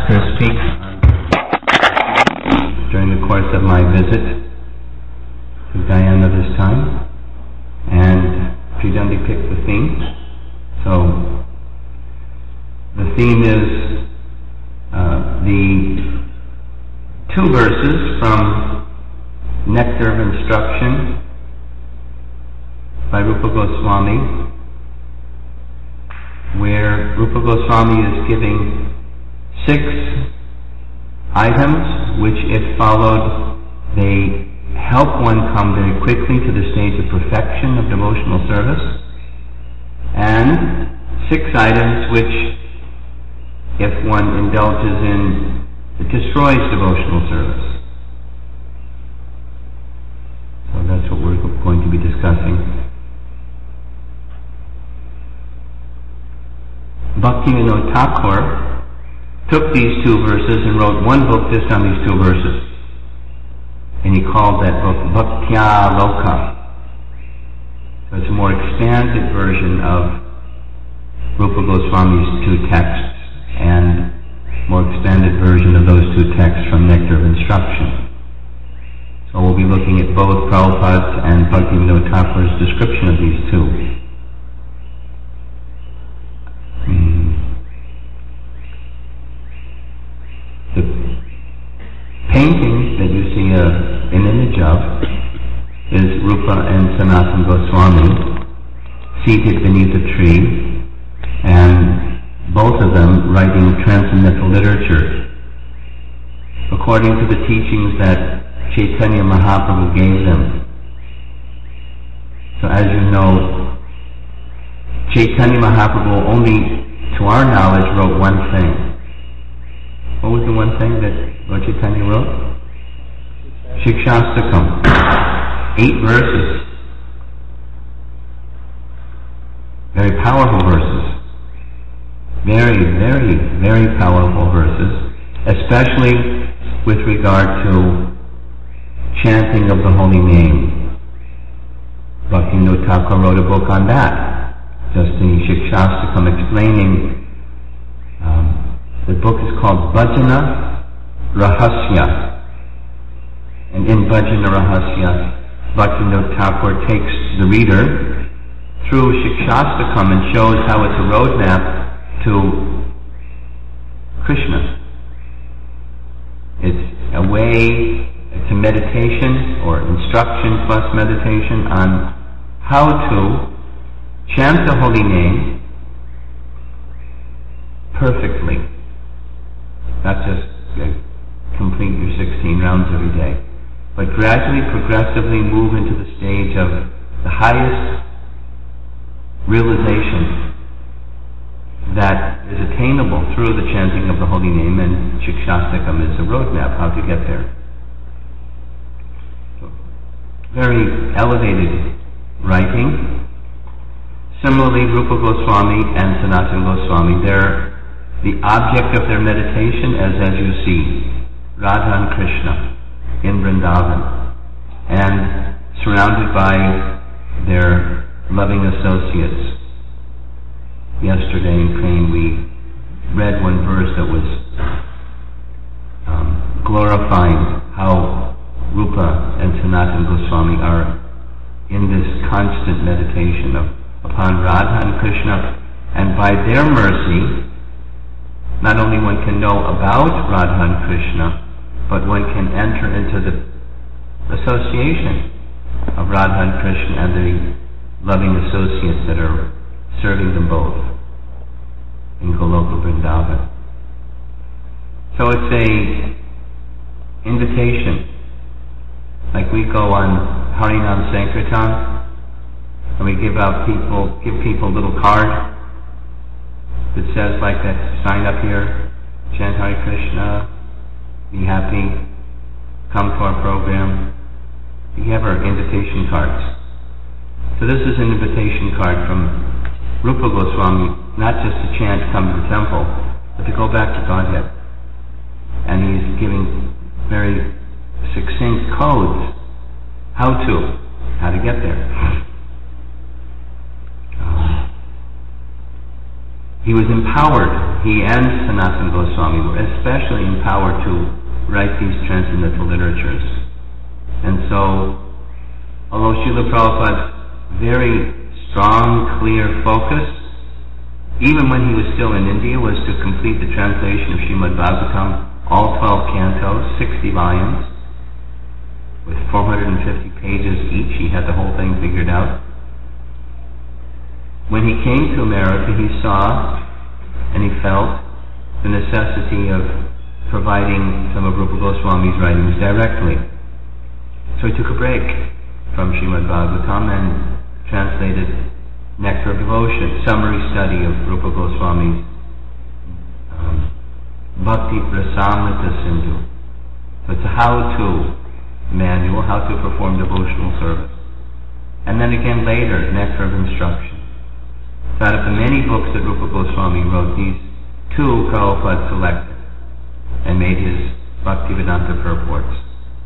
Master speaks during the course of my visit to Guyana this time, and Sridhandi picked the theme. So the theme is the two verses from Nectar of Instruction by Rupa Goswami, where Rupa Goswami is giving 6 items which, if followed, they help one come very quickly to the stage of perfection of devotional service, and 6 items which, if one indulges in, it destroys devotional service. So that's what we're going to be discussing. Bhaktivinoda Thakur took these 2 verses and wrote one book just on these 2 verses. And he called that book Bhaktya Loka. So it's a more expanded version of Rupa Goswami's 2 texts, and more expanded version of those 2 texts from Nectar of Instruction. So we'll be looking at both Prabhupada's and Bhaktivinoda Thakur's description of these 2. The painting that you see an image of is Rupa and Sanatana Goswami seated beneath a tree, and both of them writing transcendental literature according to the teachings that Chaitanya Mahaprabhu gave them. So as you know, Chaitanya Mahaprabhu only, to our knowledge, wrote one thing. What was the one thing that Lord Chaitanya wrote? Shikshastakam. 8 verses. Very powerful verses. Very, very, very powerful verses, especially with regard to chanting of the holy name. Bhaktivinoda Thakur wrote a book on that, just the Shikshastakam, explaining. The book is called Bhajana Rahasya. And in Bhajana Rahasya, Bhaktivinoda Thakur takes the reader through Shikshastakam and shows how it's a roadmap to Krishna. It's a way, it's a meditation or instruction plus meditation on how to chant the holy name perfectly. Not just complete your 16 rounds every day, but gradually, progressively move into the stage of the highest realization that is attainable through the chanting of the holy name, and Shikshastakam is a roadmap how to get there. So, very elevated writing. Similarly, Rupa Goswami and Sanatana Goswami, the object of their meditation is, as you see, Radha and Krishna in Vrindavan, and surrounded by their loving associates. Yesterday in praying we read one verse that was glorifying how Rupa and Sanatana Goswami are in this constant meditation upon Radha and Krishna, and by their mercy, not only one can know about Radha and Krishna, but one can enter into the association of Radha and Krishna and the loving associates that are serving them both in Goloka Vrindavan. So it's a invitation. Like we go on Harinam Sankirtan, and we give people a little card that says like that, sign up here, chant Hare Krishna, be happy, come to our program. We have our invitation cards. So this is an invitation card from Rupa Goswami, not just to chant, come to the temple, but to go back to Godhead. And he's giving very succinct codes, how to get there. he was empowered, he and Sanatana Goswami were especially empowered to write these transcendental literatures. And so, although Srila Prabhupada's very strong, clear focus, even when he was still in India, was to complete the translation of Srimad Bhagavatam, all 12 cantos, 60 volumes, with 450 pages each. He had the whole thing figured out. When he came to America, he saw and he felt the necessity of providing some of Rupa Goswami's writings directly. So he took a break from Srimad Bhagavatam and translated Nectar of Devotion, summary study of Rupa Goswami's Bhakti Rasamrita Sindhu. So it's a how-to manual, how to perform devotional service. And then again later, Nectar of Instruction. So out of the many books that Rupa Goswami wrote, these two Prabhupada selected and made his Bhaktivedanta purports.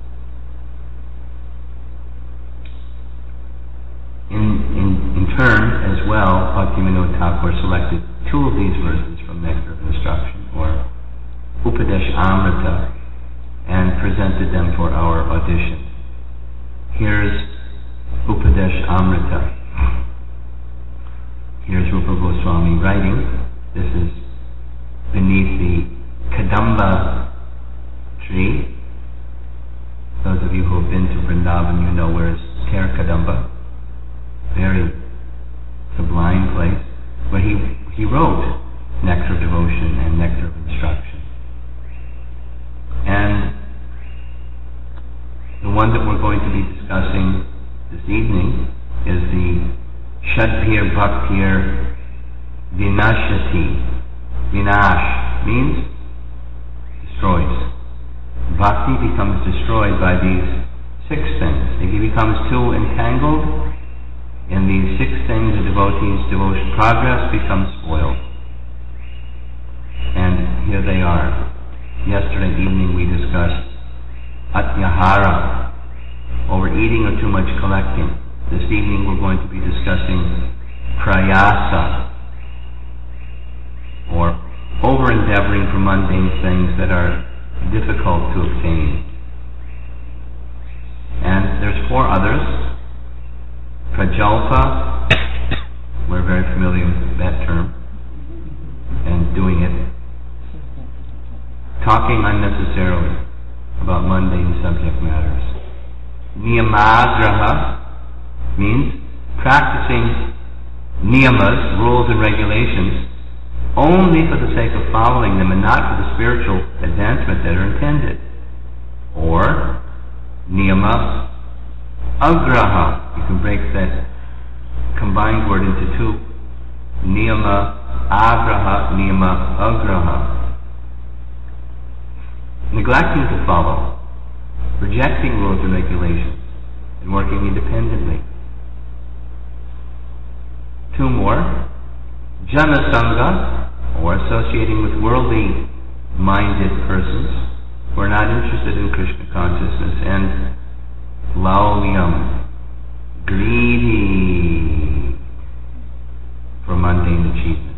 In turn, as well, Bhaktivinoda Thakur selected two of these verses from Nectar of Instruction, or Upadesh Amrita, and presented them for our audition. Here's Upadesh Amrita. Here's Rupa Goswami writing. This is beneath the Kadamba tree. Those of you who have been to Vrindavan, you know where is Ter Kadamba. Very sublime place where he wrote Nectar of Devotion and Nectar of Instruction. And the one that we're going to be discussing this evening is the Shadbhir Bhaktir Vinashati. Vinash means destroys. Bhakti becomes destroyed by these 6 things. If he becomes too entangled in these 6 things, the devotee's devotion progress becomes spoiled. And here they are. Yesterday evening we discussed Atyahara, overeating or too much collecting. This evening we're going to be discussing Prayasa, or over-endeavoring for mundane things that are difficult to obtain. And there's 4 others. Prajalpa, we're very familiar with that term, and doing it. Talking unnecessarily about mundane subject matters. Niyamagraha means practicing niyamas, rules and regulations, only for the sake of following them and not for the spiritual advancement that are intended. Or niyama agraha. You can break that combined word into 2. Niyama agraha, niyama agraha. Neglecting to follow, rejecting rules and regulations, and working independently. 2 more. Janasanga, or associating with worldly-minded persons who are not interested in Krishna consciousness. And laulyam, greedy for mundane achievements.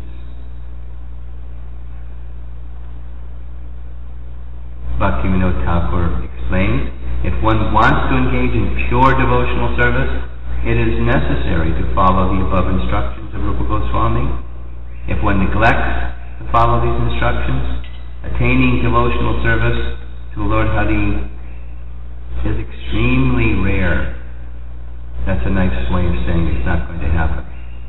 Bhaktivinoda Thakur explains, if one wants to engage in pure devotional service, it is necessary to follow the above instructions of Rupa Goswami. If one neglects to follow these instructions, attaining devotional service to Lord Hari is extremely rare. That's a nice way of saying it's not going to happen.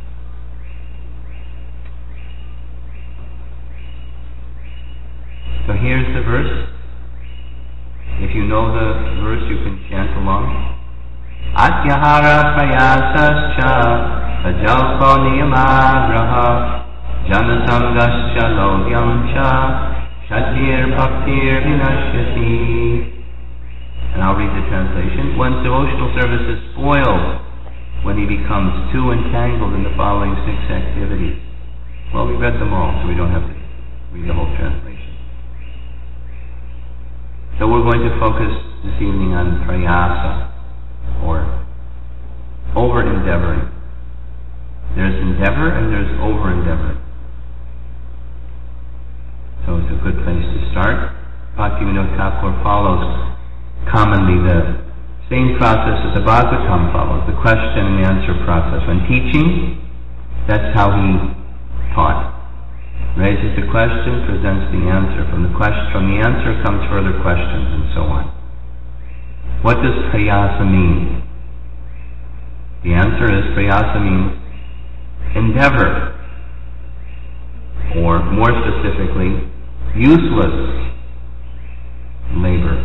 So here's the verse. If you know the verse, you can chant along. Atyahara prayasascha ajalpo niyamagraha janasangascha lodyamcha shadhir bhaktir vinashyati. And I'll read the translation. One's devotional service is spoiled when he becomes too entangled in the following 6 activities. Well, we read them all, so we don't have to read the whole translation. So we're going to focus this evening on prayasa, or over-endeavoring. There's endeavor and there's over-endeavoring. So it's a good place to start. Bhaktivinoda Thakur follows commonly the same process that the Bhagavatam follows, the question and answer process. When teaching, that's how he taught. Raises the question, presents the answer. From the answer comes further questions, and so on. What does prayasa mean? The answer is prayasa means endeavor, or more specifically, useless labor.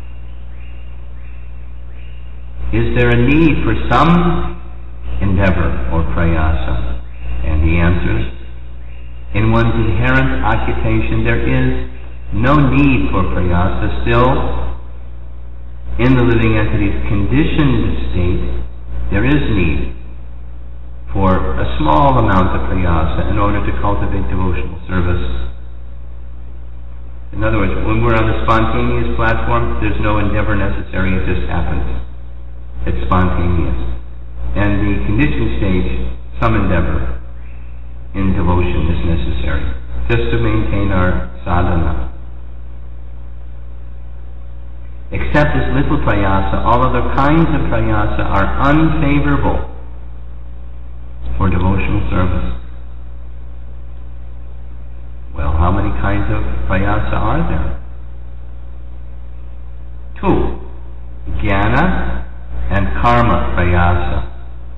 Is there a need for some endeavor or prayasa? And he answers, in one's inherent occupation there is no need for prayasa. Still, in the living entity's conditioned state, there is need for a small amount of prayasa in order to cultivate devotional service. In other words, when we're on the spontaneous platform, there's no endeavor necessary, it just happens. It's spontaneous. And the conditioned stage, some endeavor in devotion is necessary, just to maintain our sadhana. Except this little prayasa, all other kinds of prayasa are unfavorable for devotional service. Well, how many kinds of prayasa are there? 2. Jnana and karma prayasa.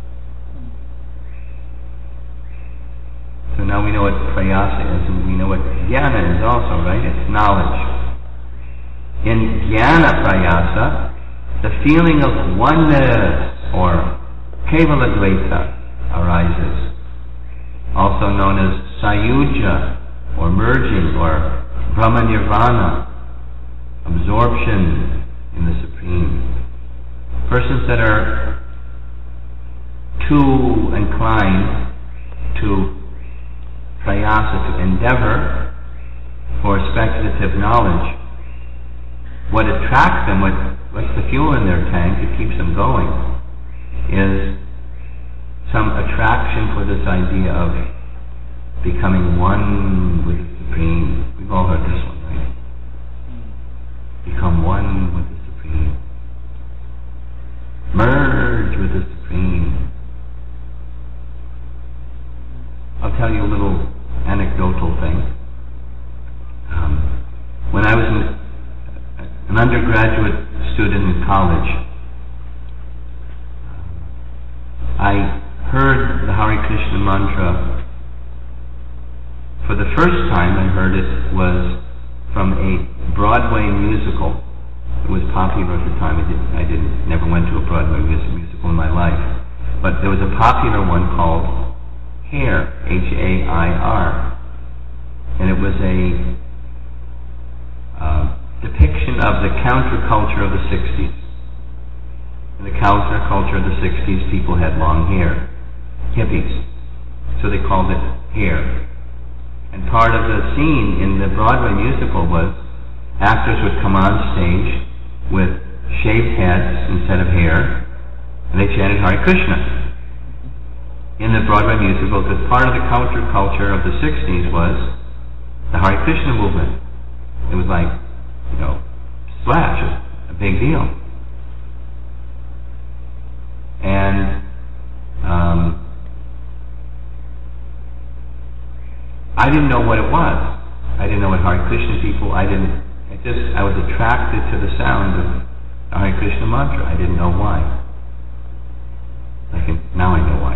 So now we know what prayasa is, and we know what jnana is also, right? It's knowledge. In jnana prayasa, the feeling of oneness, or kevala dvaita, arises, also known as sayuja, or merging, or brahma nirvana, absorption in the Supreme. Persons that are too inclined to prayasa, to endeavor for speculative knowledge, what attracts them, what's the fuel in their tank that keeps them going, is some attraction for this idea of becoming one with the Supreme. We've all heard this one, right? Become one with the Supreme. Merge with the Supreme. I'll tell you a little anecdotal thing. When I was an undergraduate student in college, I heard the Hare Krishna mantra. For the first time I heard it was from a Broadway musical. It was popular at the time. I never went to a Broadway musical in my life. But there was a popular one called Hair, H-A-I-R. And it was a depiction of the counterculture of the 60s. In the counterculture of the 60s, people had long hair. Hippies. So they called it Hair. And part of the scene in the Broadway musical was actors would come on stage with shaved heads instead of hair, and they chanted Hare Krishna in the Broadway musical, because part of the counterculture of the 60s was the Hare Krishna movement. It was like, splash, a big deal. And I didn't know what it was. I didn't know what Hare Krishna people, I was attracted to the sound of the Hare Krishna mantra. I didn't know why. Now I know why.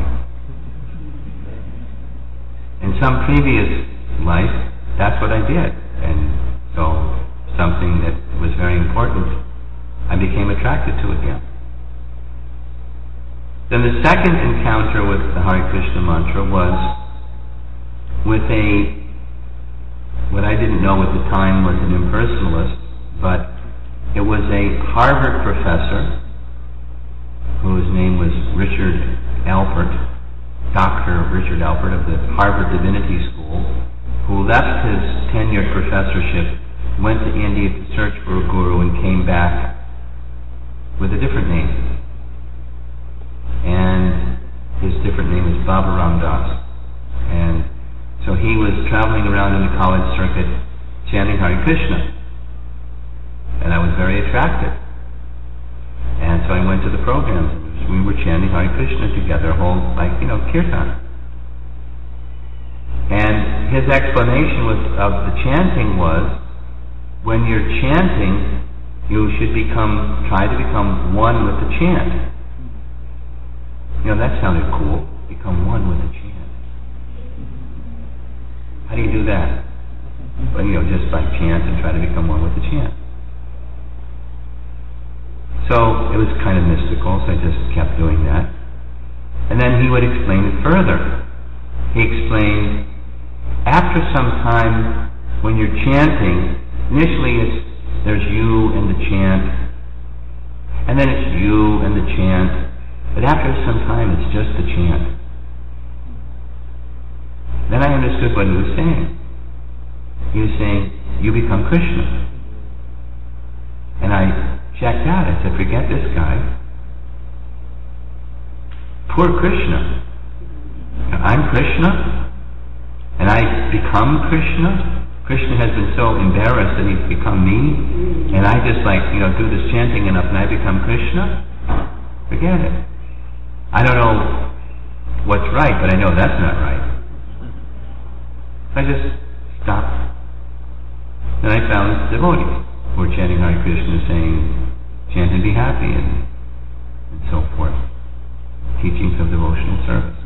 In some previous life, that's what I did. And so, something that was very important, I became attracted to again. Then the second encounter with the Hare Krishna mantra was with what I didn't know at the time was an impersonalist, but it was a Harvard professor whose name was Richard Alpert, Dr. Richard Alpert of the Harvard Divinity School, who left his tenured professorship, went to India to search for a guru, and came back with a different name. And his different name was Baba Ram Das. And so he was traveling around in the college circuit chanting Hare Krishna. And I was very attracted. And so I went to the programs. We were chanting Hare Krishna together, whole, kirtan. And his explanation of the chanting was, when you're chanting, you should try to become one with the chant. That sounded cool. Become one with the chant. How do you do that? Well, just by chant and try to become one with the chant. So it was kind of mystical, so I just kept doing that. And then he would explain it further. He explained, after some time, when you're chanting, initially there's you and the chant, and then it's you and the chant, but after some time it's just the chant. Then I understood what he was saying. He was saying, you become Krishna. And I checked out. I said, forget this guy. Poor Krishna. I'm Krishna, and I become Krishna. Krishna has been so embarrassed that he's become me, and I just do this chanting enough and I become Krishna. Forget it. I don't know what's right, but I know that's not right. I just stopped. Then I found devotees who were chanting Hare Krishna, saying, chant and be happy, and so forth. Teachings of devotional service.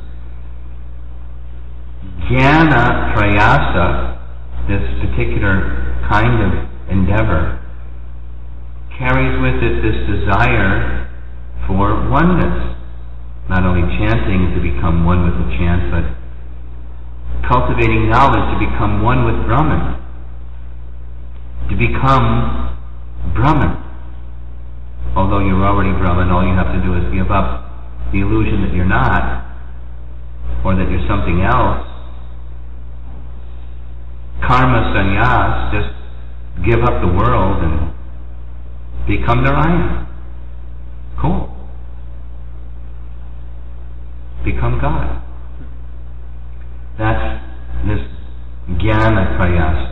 Jnana prayasa, this particular kind of endeavor, carries with it this desire for oneness. Not only chanting to become one with the chant, but cultivating knowledge to become one with Brahman. To become Brahman. Although you're already Brahman, all you have to do is give up the illusion that you're not, or that you're something else. Karma sannyas, just give up the world and become Narayana. Cool. Become God. That's this jnana prayasa.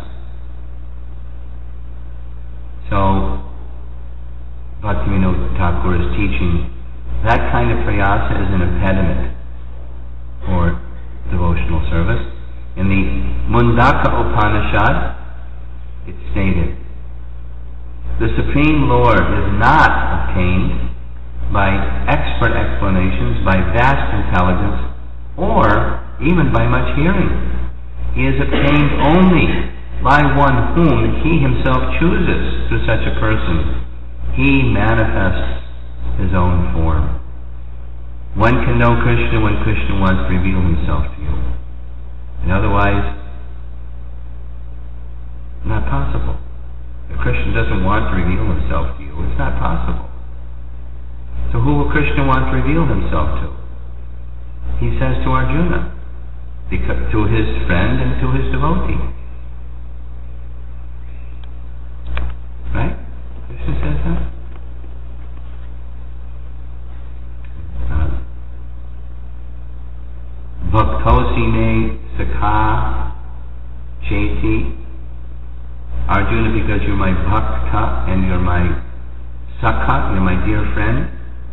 So, Bhaktivinoda Thakur is teaching that kind of prayasa is an impediment for devotional service. In the Mundaka Upanishad, it's stated, the Supreme Lord is not obtained by expert explanations, by vast intelligence, or even by much hearing. He is obtained only by one whom he himself chooses through such a person. He manifests his own form. One can know Krishna when Krishna wants to reveal himself to you. And otherwise, not possible. If Krishna doesn't want to reveal himself to you, it's not possible. So who will Krishna want to reveal himself to? He says to Arjuna, to his friend and to his devotee. Right? Krishna says that? Bhaktosine Sakha Cheti. Arjuna, because you're my bhakta and you're my sakha, you're my dear friend,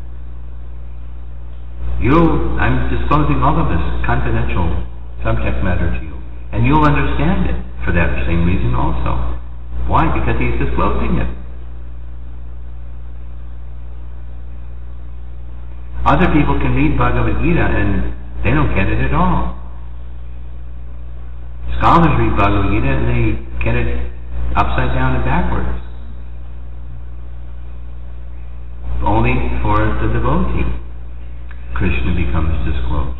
I'm disclosing all of this confidential subject matter to you. And you'll understand it for that same reason also. Why? Because he's disclosing it. Other people can read Bhagavad Gita and they don't get it at all. Scholars read Bhagavad Gita and they get it upside down and backwards. Only for the devotee, Krishna becomes disclosed.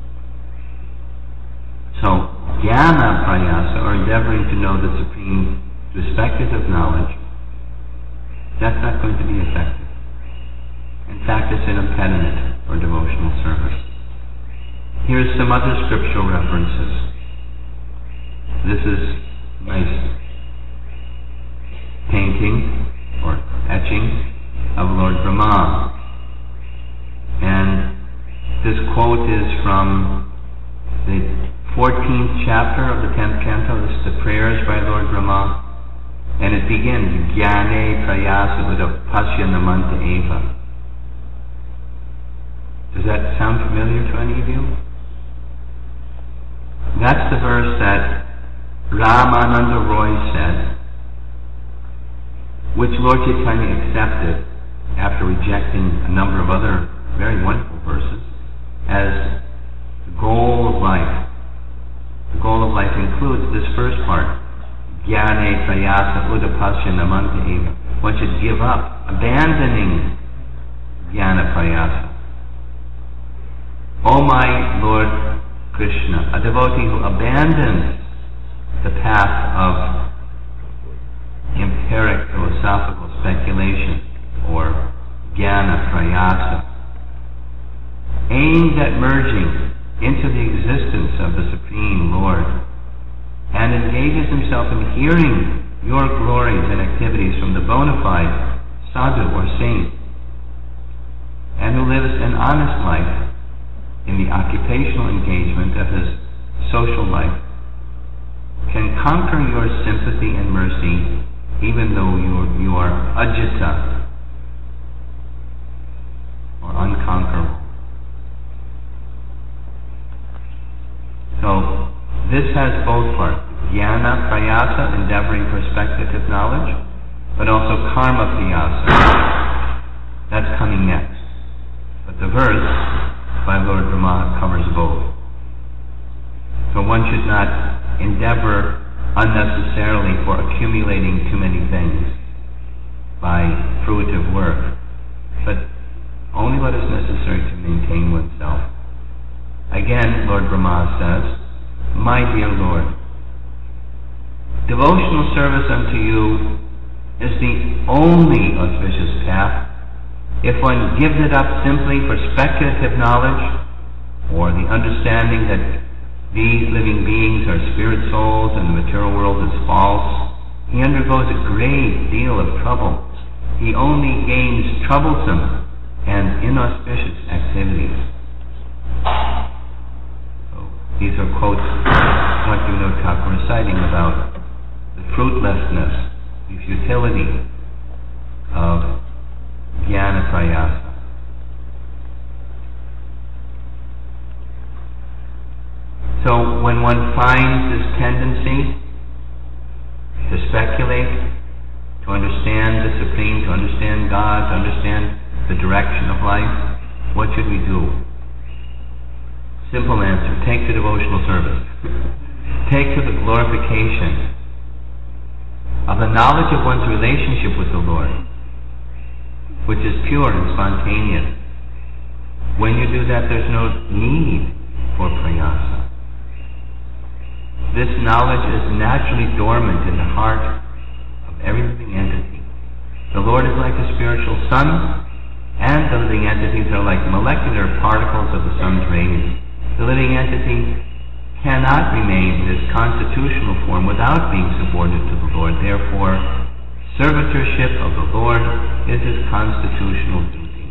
So, jnana prayasa, or endeavoring to know the supreme perspective of knowledge, that's not going to be effective. In fact, it's an impediment for devotional service. Here's some other scriptural references. This is nice painting or etching of Lord Brahma. And this quote is from the 14th chapter of the 10th canto. This is the prayers by Lord Brahma. And it begins, Jnane Prayasa Udapasya Namanta Eva. Does that sound familiar to any of you? That's the verse that Ramananda Roy said, which Lord Chaitanya accepted after rejecting a number of other very wonderful verses as the goal of life. The goal of life includes this first part, Jnane Prayasa Udapasya Namanta Eva. One should give up, abandoning Jnana Prayasa. O my Lord Krishna, a devotee who abandons the path of empiric philosophical speculation or Jnana Prayasa, aims at merging into the existence of the Supreme Lord, and engages himself in hearing your glories and activities from the bona fide sadhu or saint, and who lives an honest life in the occupational engagement of his social life, can conquer your sympathy and mercy even though you are ajita or unconquerable. So this has both parts, Jnana Prayasa, endeavoring for speculative knowledge, but also Karma Prayasa. That's coming next. But the verse by Lord Brahma covers both. So one should not endeavor unnecessarily for accumulating too many things by fruitive work, but only what is necessary to maintain oneself. Again, Lord Brahma says, my dear Lord, devotional service unto you is the only auspicious path. If one gives it up simply for speculative knowledge or the understanding that these living beings are spirit souls and the material world is false, he undergoes a great deal of trouble. He only gains troublesome and inauspicious activities. These are quotes what you know Thakur reciting about the fruitlessness, the futility of Jnana Prayasa. So when one finds this tendency to speculate, to understand the Supreme, to understand God, to understand the direction of life, what should we do? Simple answer, take to devotional service. Take to the glorification of the knowledge of one's relationship with the Lord, which is pure and spontaneous. When you do that, there's no need for prayasa. This knowledge is naturally dormant in the heart of every living entity. The Lord is like a spiritual sun, and the living entities are like molecular particles of the sun's rays. The living entity cannot remain in its constitutional form without being subordinate to the Lord. Therefore, servitorship of the Lord is his constitutional duty.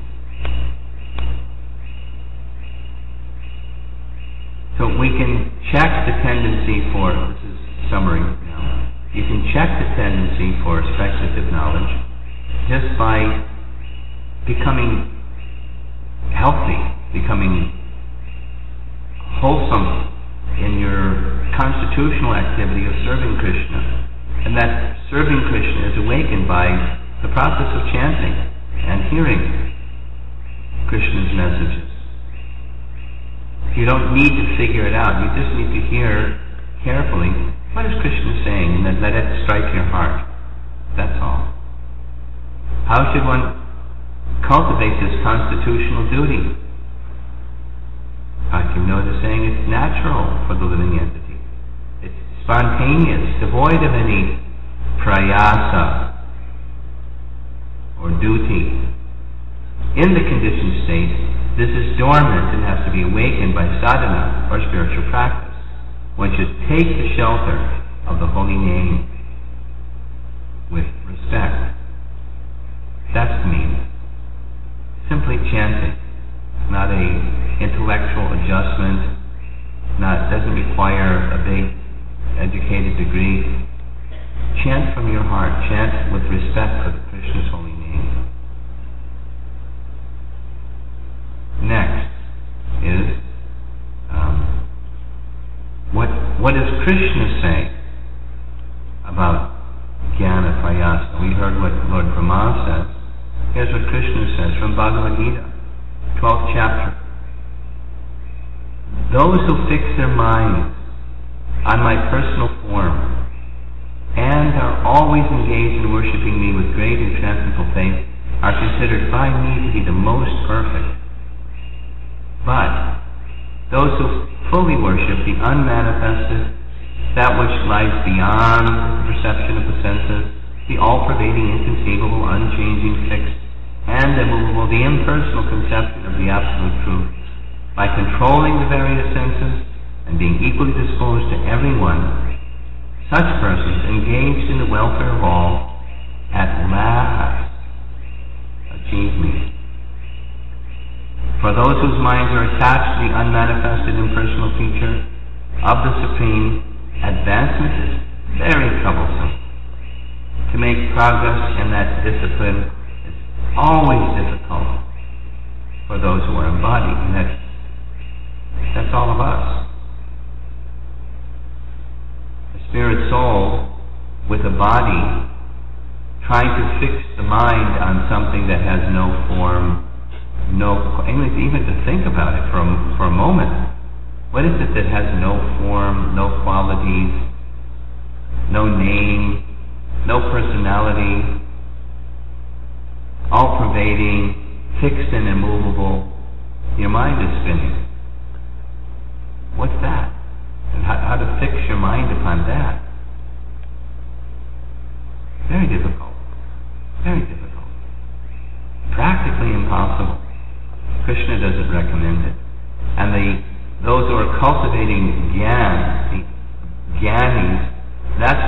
So we can check the tendency for, this is summary now, you can check the tendency for speculative knowledge just by becoming healthy, becoming wholesome in your constitutional activity of serving Krishna. And that serving Krishna is awakened by the process of chanting and hearing Krishna's messages. You don't need to figure it out. You just need to hear carefully, what is Krishna saying? And then let it strike your heart. That's all. How should one cultivate this constitutional duty? Bhaktivinoda is saying it's natural for the living entity. It's spontaneous, devoid of any prayasa or duty. In the conditioned state, this is dormant and has to be awakened by sadhana or spiritual practice. One should take the shelter of the holy name with respect. That's the meaning. Simply chanting, not a intellectual adjustment, doesn't require a big educated degree. Chant from your heart. Chant with respect for Krishna's holy name. Next is what does Krishna say about Jnana Prayasa? We heard what Lord Brahma says. Here's what Krishna says from Bhagavad Gita, 12th chapter. Those who fix their minds on my personal form and are always engaged in worshiping me with great and transcendental faith are considered by me to be the most perfect. But those who fully worship the unmanifested, that which lies beyond the perception of the senses, the all-pervading, inconceivable, unchanging, fixed, and immovable, the impersonal conception of the absolute truth, by controlling the various senses and being equally disposed to everyone, such persons engaged in the welfare of all at last achieve me. For those whose minds are attached to the unmanifested impersonal feature of the Supreme, advancement is very troublesome. To make progress in that discipline is always difficult for those who are embodied, and that's all of us. A spirit soul with a body trying to fix the mind on something that has no form, even to think about it for a moment. What is it that has no form, no qualities, no name, no personality, all-pervading, fixed and immovable? Your mind is spinning. What's that? And how to fix your mind upon that? Very difficult. Very difficult. Practically impossible. Krishna doesn't recommend it. And those who are cultivating jnana, the jnanis, that's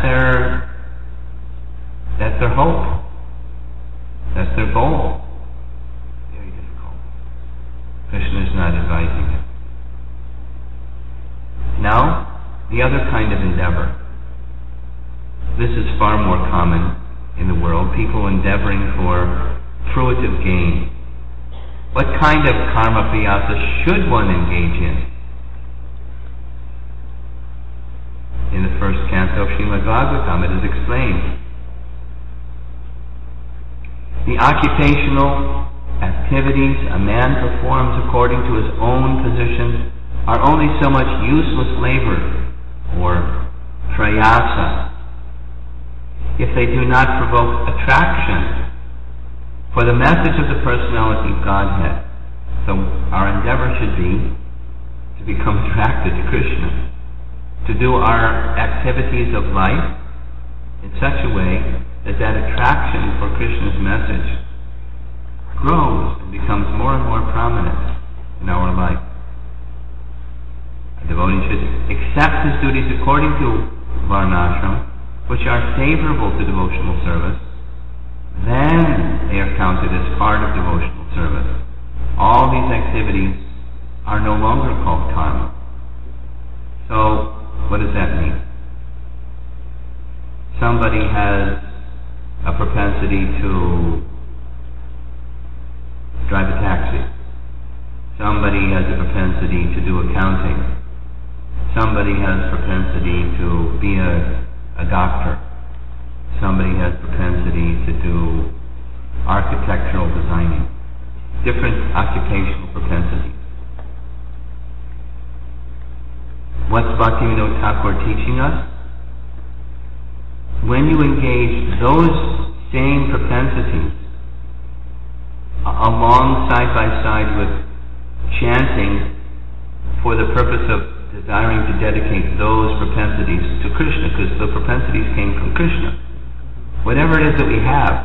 their hope. That's their goal. Very difficult. Krishna is not advising it. Now, the other kind of endeavor. This is far more common in the world. People endeavoring for fruitive gain. What kind of karma priyasa should one engage in? In the first canto of Srimad Bhagavatam, it is explained. The occupational activities a man performs according to his own position are only so much useless labor, or prayasa, if they do not provoke attraction for the message of the personality of Godhead. So our endeavor should be to become attracted to Krishna, to do our activities of life in such a way that that attraction for Krishna's message grows and becomes more and more prominent in our life. A devotee should accept his duties according to varnashram, which are favorable to devotional service. Then they are counted as part of devotional service. All these activities are no longer called karma. So, what does that mean? Somebody has a propensity to drive a taxi. Somebody has a propensity to do accounting. Somebody has a propensity to be a doctor. Somebody has propensity to do architectural designing. Different occupational propensities. What's Bhaktivinoda Thakur teaching us? When you engage those same propensities along side by side with chanting for the purpose of desiring to dedicate those propensities to Krishna, because the propensities came from Krishna. Whatever it is that we have,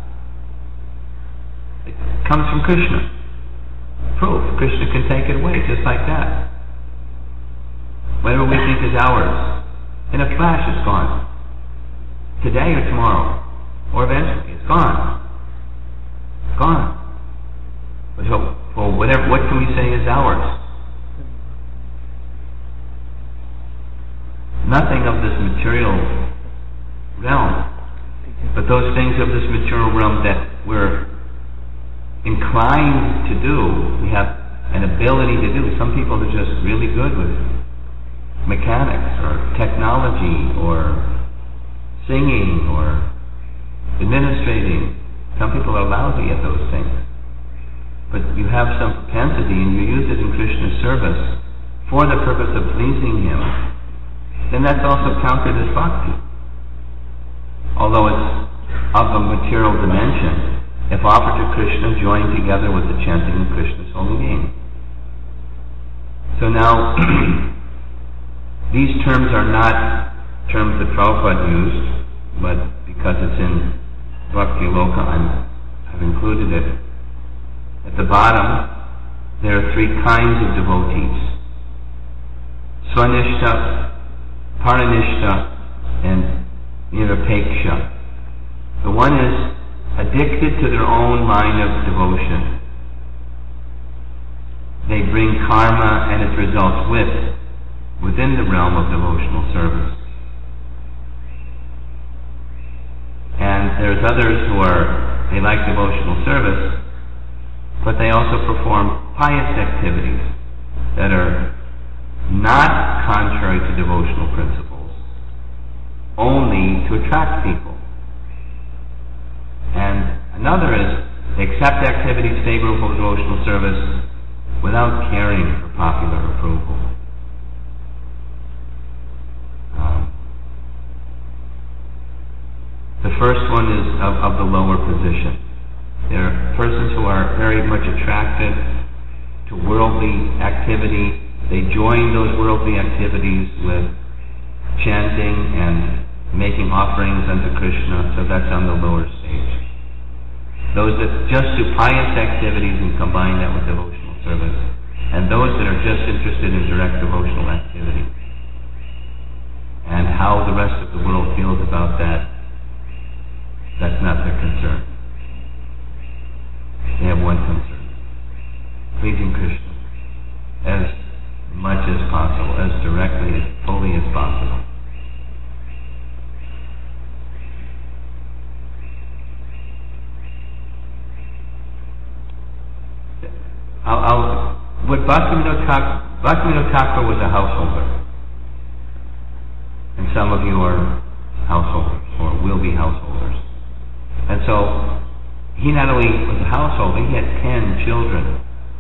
it comes from Krishna. Proof. Krishna can take it away just like that. Whatever we think is ours, in a flash it's gone. Today or tomorrow, or eventually, it's gone. It's gone. So, what can we say is ours? Nothing of this material realm. But those things of this material realm that we're inclined to do, we have an ability to do. Some people are just really good with mechanics or technology or singing or administrating. Some people are lousy at those things. But you have some propensity and you use it in Krishna's service for the purpose of pleasing Him, then that's also counted as bhakti. Although it's of a material dimension, if offered to Krishna, joined together with the chanting of Krishna's holy name. So now, these terms are not terms that Prabhupada used, but because it's in Bhakti Loka, I've included it. At the bottom, there are three kinds of devotees: Swanishta, Paranishta, and Nirapeksha. The one is addicted to their own line of devotion. They bring karma and its results within the realm of devotional service. And there's others who they like devotional service, but they also perform pious activities that are not contrary to devotional principles, only to attract people. And another is they accept activities favorable to devotional service without caring for popular approval. The first one is of the lower position. There are persons who are very much attracted to worldly activity. They join those worldly activities with chanting and making offerings unto Krishna, so that's on the lower stage. Those that just do pious activities and combine that with devotional service, and those that are just interested in direct devotional activity. And how the rest of the world feels about that, that's not their concern. They have one concern: pleasing Krishna as much as possible, as directly, as fully as possible. Bhaktivinoda Thakur was a householder, and some of you are householders or will be householders. And so he not only was a householder, he had 10 children.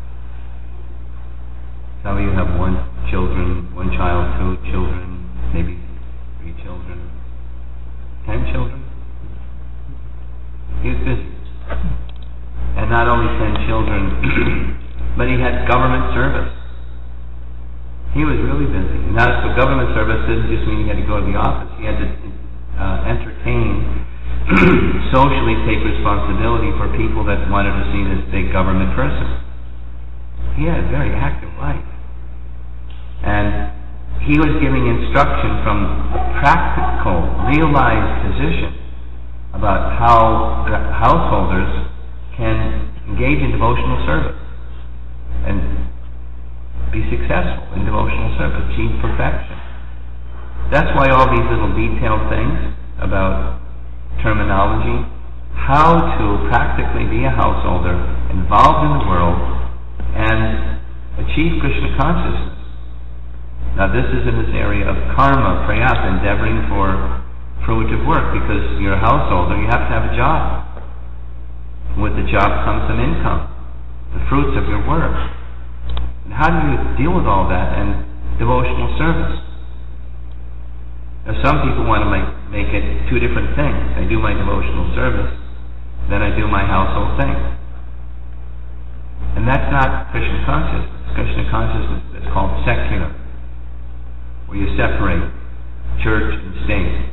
Some of you have one child, 2 children, maybe 3 children, 10 children. He was busy. And not only 10 children, but he had government service. He was really busy. Not so government service didn't just mean he had to go to the office. He had to entertain, socially take responsibility for people that wanted to see this big government person. He had a very active life. And he was giving instruction from a practical, realized position about how the householders can engage in devotional service and be successful in devotional service, achieve perfection. That's why all these little detailed things about terminology, how to practically be a householder involved in the world and achieve Krishna consciousness. Now this is in this area of karma, prayasa, endeavoring for fruitive work, because you're a householder, you have to have a job. With the job comes some income, the fruits of your work. And how do you deal with all that in devotional service? Now some people want to make it 2 different things. I do my devotional service, then I do my household thing. And that's not Krishna consciousness. Krishna consciousness is called secular, where you separate church and state.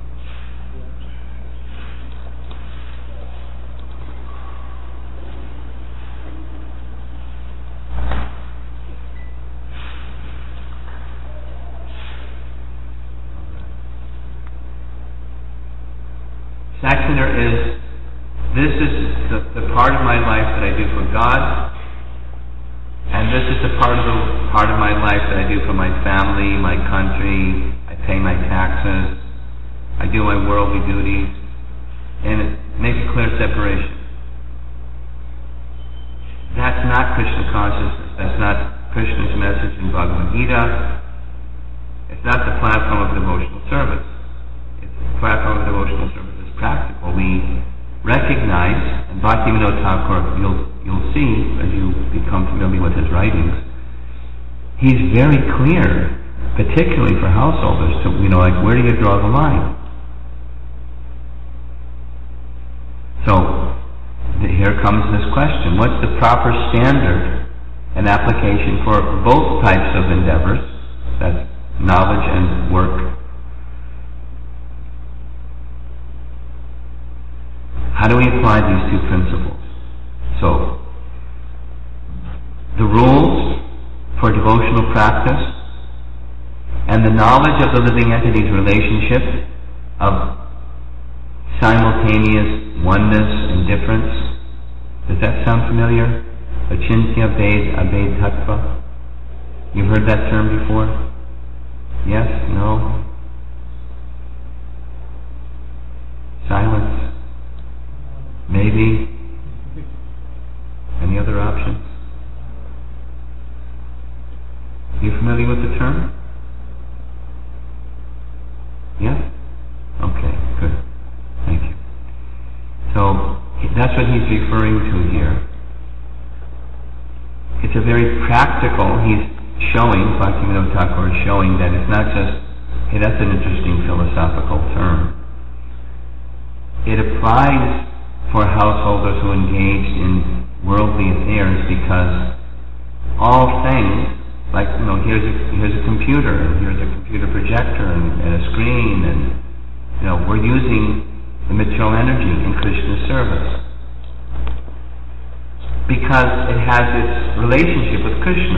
Secular is, this is the part of my life that I do for God, and this is the part of my life that I do for my family, my country. I pay my taxes, I do my worldly duties, and it makes a clear separation. That's not Krishna consciousness. That's not Krishna's message in Bhagavad Gita. It's not the platform of devotional service. The platform of devotional service is practical. We recognize, and Bhaktivinoda Thakur, you'll see as you become familiar with his writings, he's very clear, particularly for householders, to, like, where do you draw the line? So, here comes this question. What's the proper standard and application for both types of endeavors? That's knowledge and work. How do we apply these two principles? So, the rules for devotional practice and the knowledge of the living entity's relationship of simultaneous oneness and difference. Does that sound familiar? Achintya Abhed Tattva. You've heard that term before? Yes? No? Silence? Maybe? Any other options? Are you familiar with the term? Yes? Okay, good. Thank you. So, that's what he's referring to here. It's a very practical, he's showing, Bhaktivinoda Thakur is showing that it's not just, hey, that's an interesting philosophical term. It applies for householders who engage in worldly affairs, because all things, like, here's a computer, and here's a computer projector, and a screen, and, we're using the material energy in Krishna's service because it has its relationship with Krishna.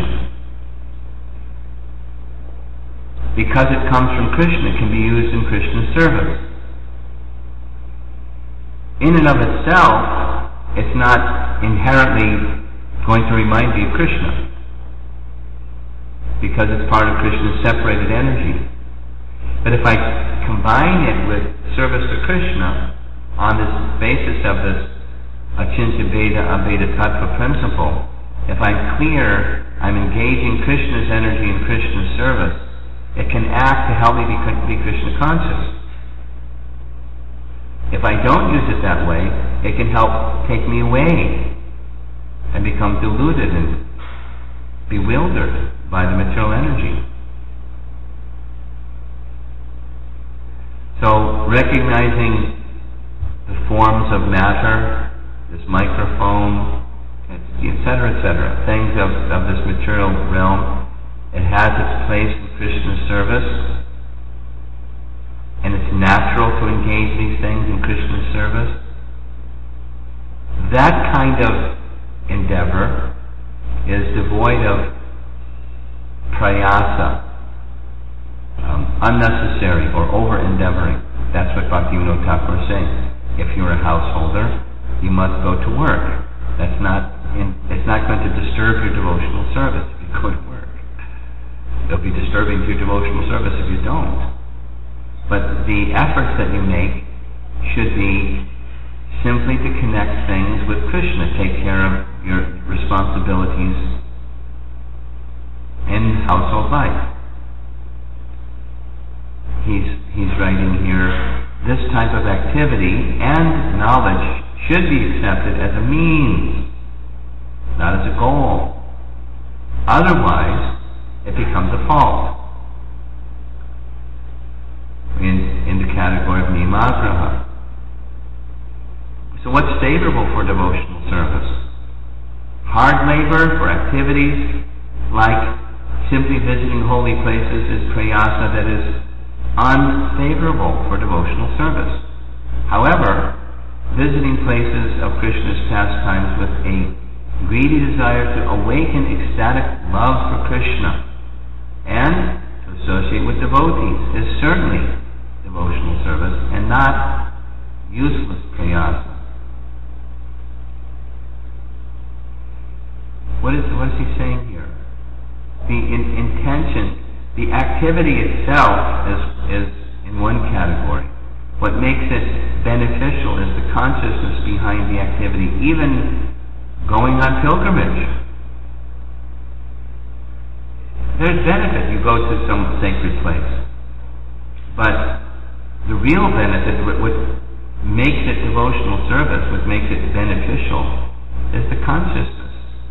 Because it comes from Krishna, it can be used in Krishna's service. In and of itself, it's not inherently going to remind you of Krishna, because it's part of Krishna's separated energy. But if I combine it with service to Krishna on this basis of this Achintya Bheda Abheda Tattva principle, if I'm clear, I'm engaging Krishna's energy in Krishna's service, it can act to help me be Krishna conscious. If I don't use it that way, it can help take me away and become deluded and bewildered by the material energy. So, recognizing the forms of matter, this microphone, etc., things of this material realm, it has its place in Krishna's service, and it's natural to engage these things in Krishna's service. That kind of endeavor is devoid of prayasa, unnecessary or over-endeavoring. That's what Bhaktivinoda Thakur is saying. If you're a householder, you must go to work. It's not going to disturb your devotional service if you go to work. It'll be disturbing to your devotional service if you don't. But the efforts that you make should be simply to connect things with Krishna, take care of your responsibilities in household life. He's writing here, this type of activity and knowledge should be accepted as a means, not as a goal. Otherwise, it becomes a fault. In the category of nimagraha. So what's favorable for devotional service? Hard labor for activities like simply visiting holy places is prayasa that is unfavorable for devotional service. However, visiting places of Krishna's pastimes with a greedy desire to awaken ecstatic love for Krishna and to associate with devotees is certainly devotional service and not useless prayasa. What is he saying here? The intention, the activity itself is in one category. What makes it beneficial is the consciousness behind the activity, even going on pilgrimage. There's benefit, you go to some sacred place. But the real benefit, what makes it devotional service, what makes it beneficial, is the consciousness.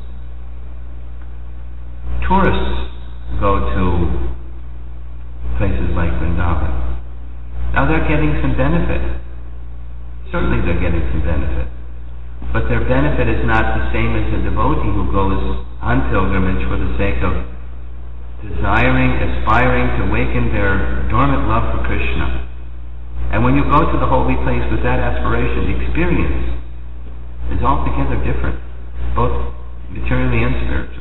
Tourists go to places like Vrindavan. Now they're getting some benefit. Certainly they're getting some benefit. But their benefit is not the same as a devotee who goes on pilgrimage for the sake of desiring, aspiring to awaken their dormant love for Krishna. And when you go to the holy place with that aspiration, the experience is altogether different, both materially and spiritually.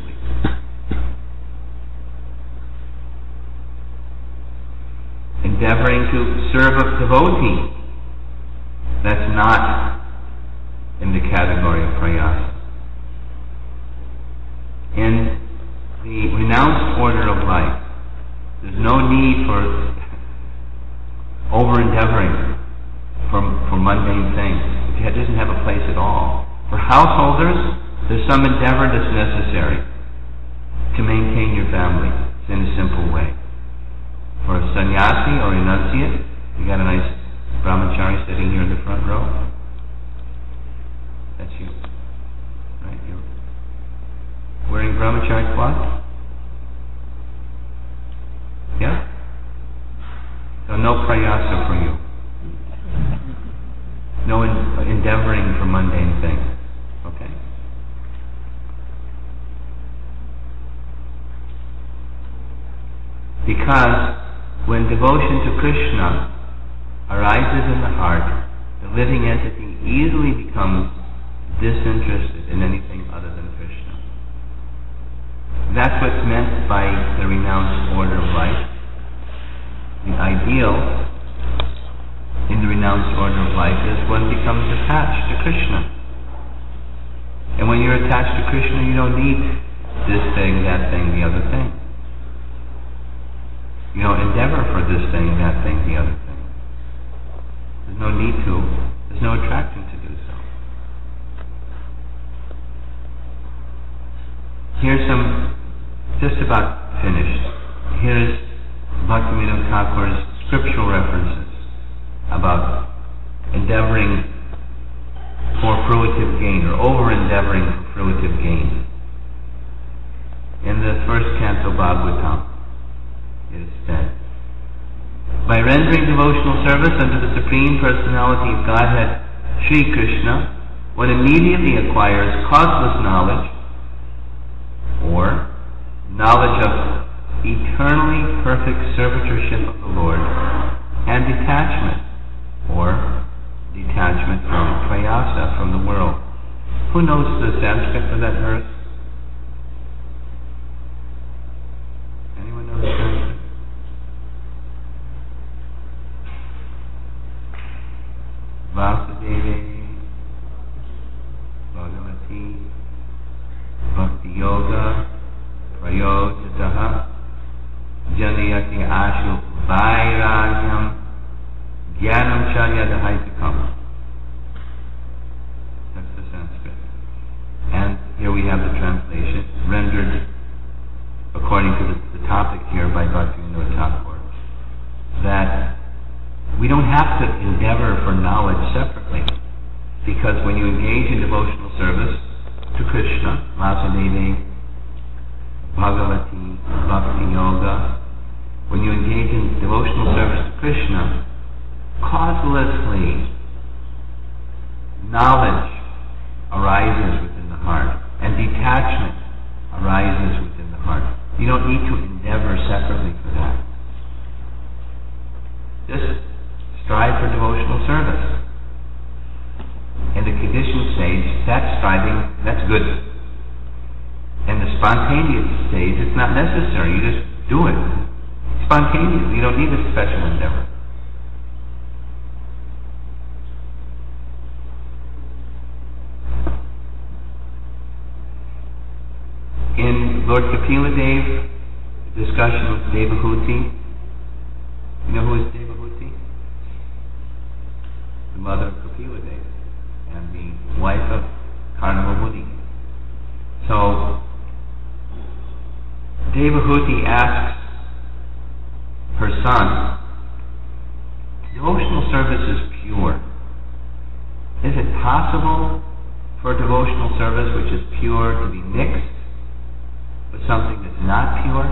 Endeavoring to serve a devotee, that's not in the category of prayasa. In the renounced order of life, there's no need for over-endeavoring for mundane things. It doesn't have a place at all. For householders, there's some endeavor that's necessary to maintain your family in a simple way. For a sannyasi or renunciate, you got a nice brahmachari sitting here in the front row. That's you. Right? You're wearing brahmachari cloth? Yeah? So no prayasa for you. No endeavoring for mundane things. Okay? Because when devotion to Krishna arises in the heart, the living entity easily becomes disinterested in anything other than Krishna. That's what's meant by the renounced order of life. The ideal in the renounced order of life is one becomes attached to Krishna. And when you're attached to Krishna, you don't need this thing, that thing, the other thing. You don't endeavor for this thing, that thing, the other thing. There's no need to. There's no attraction to do so. Here's some, just about finished. Here's Bhaktivinoda Thakur's scriptural references about endeavoring for fruitive gain, or over-endeavoring for fruitive gain. In the first canto Bhagavatam, it is said, by rendering devotional service unto the Supreme Personality of Godhead, Sri Krishna, one immediately acquires causeless knowledge, or knowledge of eternally perfect servitorship of the Lord, and detachment, or detachment from prayasa, from the world. Who knows the Sanskrit for that verse? Anyone know the Sanskrit? Vasudeve Bhagavati Bhakti Yoga Prayojataha Janayati Ashu Vairagyam Jnanam Charyadahaitikam. That's the Sanskrit. And here we have the translation rendered according to the topic here by Bhaktivinoda Thakur, that we don't have to endeavor for knowledge separately, because when you engage in devotional service to Krishna, Vasudeva, Bhagavati, Bhakti Yoga, when you engage in devotional service to Krishna, causelessly knowledge arises within the heart, and detachment arises within the heart. You don't need to endeavor separately for that. Just strive for devotional service. In the conditioned stage, that striving, that's good. In the spontaneous stage, it's not necessary. You just do it spontaneously. You don't need a special endeavor. In Lord Kapila Dev, discussion with Devahuti. You know who is Devahuti? mother of Kapila Deva and the wife of Karnama Muni. So, Devahuti asks her son, devotional service is pure. Is it possible for devotional service which is pure to be mixed with something that's not pure?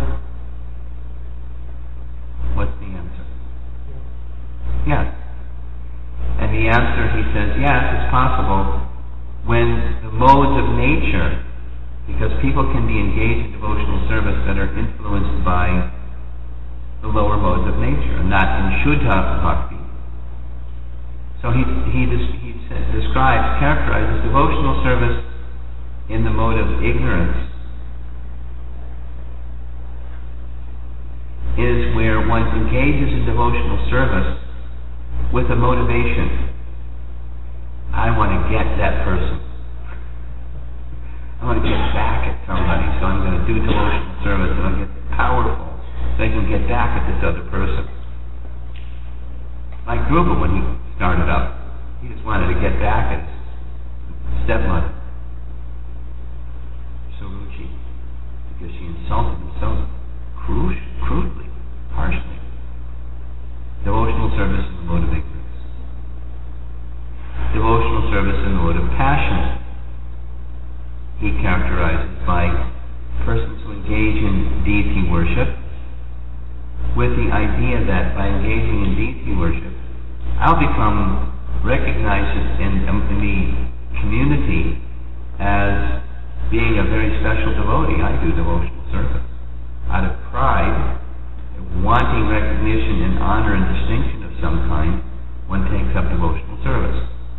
What's the answer? Yes. And the answer, he says, yes, it's possible when the modes of nature, because people can be engaged in devotional service that are influenced by the lower modes of nature, and not in Shuddha Bhakti. So he characterizes devotional service in the mode of ignorance is where one engages in devotional service with a motivation. I want to get that person. I want to get back at somebody, so I'm going to do devotional service and I'll get powerful so I can get back at this other person. Like Dhruva, when he started up, he just wanted to get back at his stepmother, Suruchi, because she insulted him so crudely, harshly. Devotional service in the mode of ignorance. Devotional service in the mode of passion, he characterizes by persons who engage in deity worship with the idea that by engaging in deity worship, I'll become recognized in the community as being a very special devotee. I do devotional service. Out of pride, wanting recognition and honor and distinction of some kind, one takes up devotional service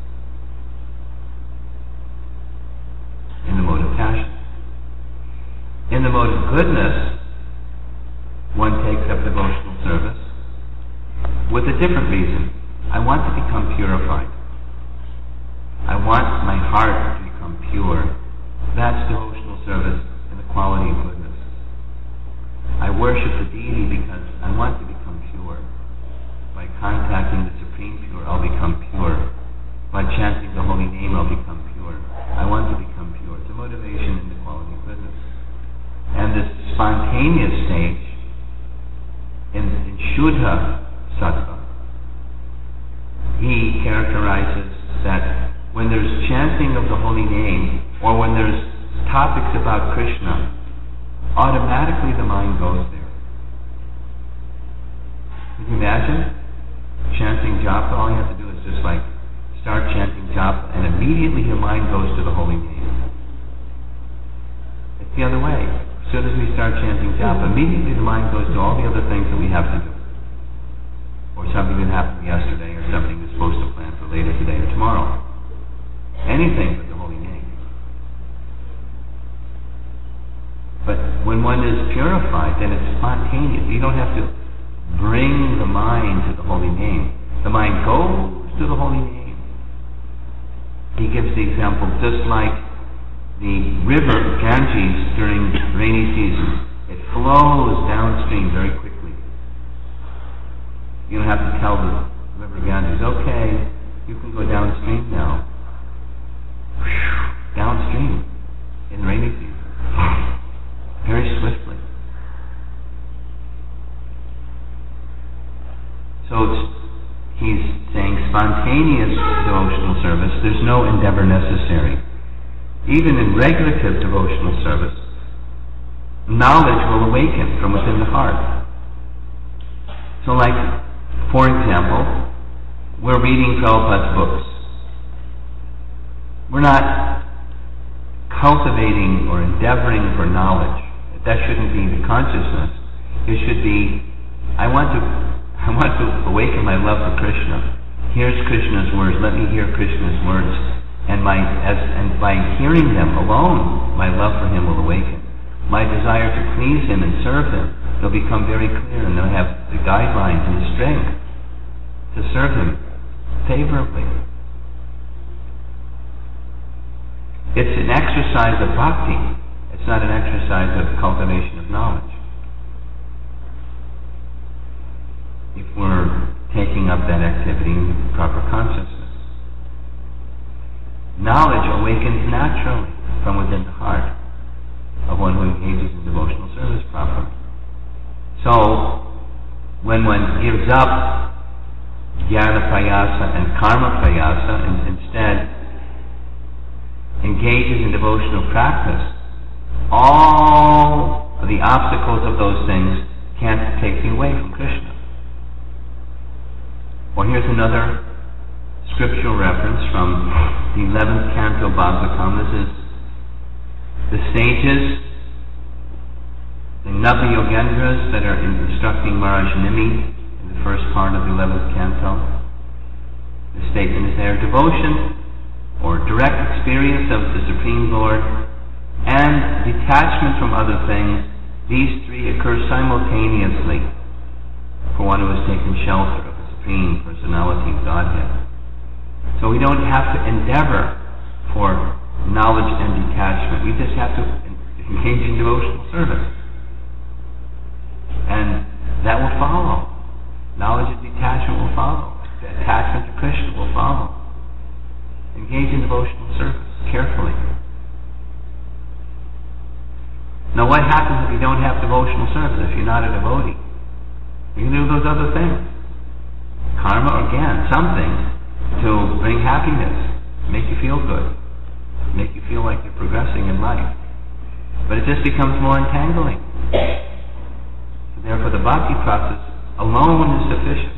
in the mode of passion. In the mode of goodness, one takes up devotional service with a different reason. I want to become purified. I want my heart to become pure. That's devotional service in the quality of goodness. I worship the deity because I want to become pure. By contacting the Supreme Pure, I'll become pure. By chanting the holy name, I'll become pure. I want to become pure. It's a motivation in the quality of goodness. And this spontaneous stage in Shuddha Sattva, he characterizes that when there's chanting of the holy name, or when there's topics about Krishna, automatically the mind goes there. Can you imagine? Chanting japa, all you have to do is just like start chanting japa, and immediately your mind goes to the holy name. It's the other way. As soon as we start chanting japa, immediately the mind goes to all the other things that we have to do. Or something that happened yesterday, or something that's supposed to plan for later today or tomorrow. Anything but the holy name. But when one is purified, then it's spontaneous. You don't have to bring the mind to the holy name. The mind goes to the holy name. He gives the example, just like the river Ganges during rainy season. It flows downstream very quickly. You don't have to tell the river Ganges, okay, you can go downstream now. Downstream in rainy season. Very swiftly. So he's saying spontaneous devotional service, there's no endeavor necessary. Even in regulative devotional service, knowledge will awaken from within the heart. So like, for example, we're reading Prabhupada's books. We're not cultivating or endeavoring for knowledge. That shouldn't be the consciousness. It should be, I want to awaken my love for Krishna. Here's Krishna's words. Let me hear Krishna's words. And by hearing them alone, my love for him will awaken. My desire to please him and serve him will become very clear, and they'll have the guidelines and the strength to serve him favorably. It's an exercise of bhakti. It's not an exercise of cultivation of knowledge. If we're taking up that activity in proper consciousness. knowledge awakens naturally from within the heart of one who engages in devotional service properly. So, when one gives up jnana prayasa and karma prayasa and instead engages in devotional practice, all of the obstacles of those things can't take you away from Krishna. Well, here's another scriptural reference from the 11th canto Bhagavatam. This is the sages, the Nava Yogendras that are instructing Maharaj Nimi in the first part of the 11th canto. The statement is there: devotion or direct experience of the Supreme Lord and detachment from other things, these three occur simultaneously for one who has taken shelter of the Supreme Personality of Godhead. So we don't have to endeavor for knowledge and detachment. We just have to engage in devotional service. And that will follow. Knowledge and detachment will follow. The attachment to Krishna will follow. Engage in devotional service carefully. Now what happens if you don't have devotional service, if you're not a devotee? You can do those other things. Karma, again, something to bring happiness, make you feel good, make you feel like you're progressing in life. But it just becomes more entangling. So therefore the bhakti process alone is sufficient.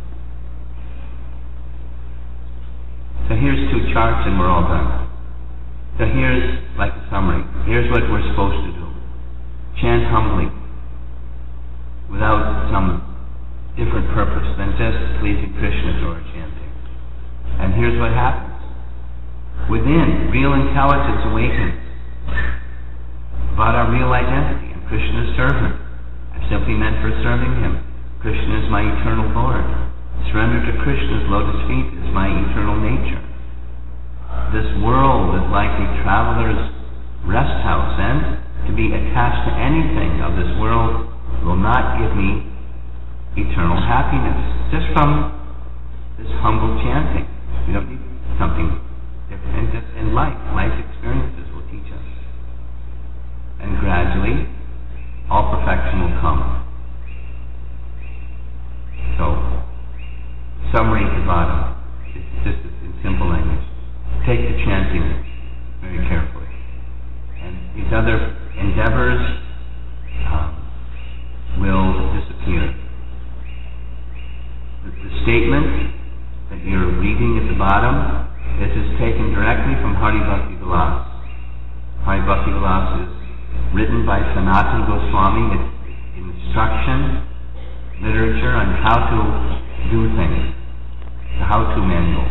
So here's two charts and we're all done. So here's like a summary. Here's what we're supposed to do. Chant humbly, without some different purpose than just pleasing Krishna through our chanting. And here's what happens. Within, real intelligence awakens about our real identity. I'm Krishna's servant. I'm simply meant for serving Him. Krishna is my eternal Lord. Surrender to Krishna's lotus feet is my eternal nature. This world is like a traveler's rest house, and to be attached to anything of this world will not give me eternal happiness. Just from this humble chanting. We don't need something different. And just in life, life's experiences will teach us. And gradually, all perfection will come. So, summary at the bottom. It's just in simple language. Take the chanting very carefully. And these other endeavors will disappear. The statement that you're reading at the bottom, this is taken directly from Hari Bhakti Vilas. Hari Bhakti Vilas is written by Sanatana Goswami. It's instruction, literature on how to do things. The how-to manual.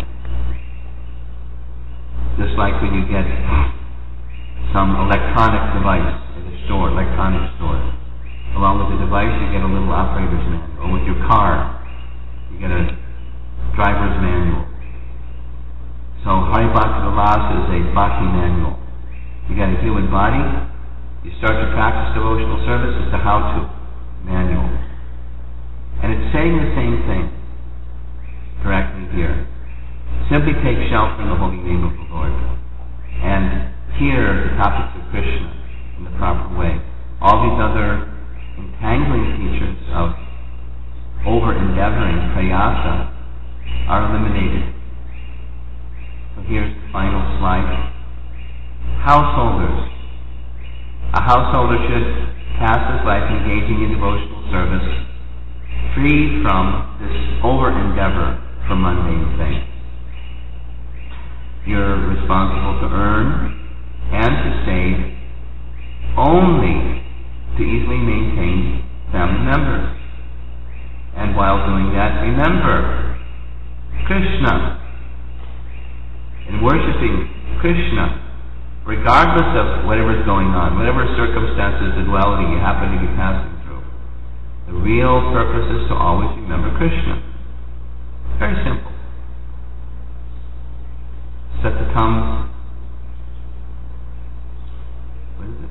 Just like when you get some electronic device at a store, electronic store. Along with the device, you get a little operator's manual. Or with your car, you get a driver's manual. So Hari Bhakti Vilas is a bhakti manual. You got a human body, you start to practice devotional service, it's a how-to manual. And it's saying the same thing directly here. Simply take shelter in the holy name of the Lord. And hear the topics of Krishna in the proper way. All these other entangling features of over-endeavoring prayasa are eliminated. So here's the final slide. Householders. A householder should pass his life engaging in devotional service, free from this over-endeavor for mundane things. You're responsible to earn and to save only to easily maintain family members. And while doing that, remember Krishna. In worshipping Krishna, regardless of whatever's going on, whatever circumstances and duality you happen to be passing through, the real purpose is to always remember Krishna. Very simple. Set the tongue. What is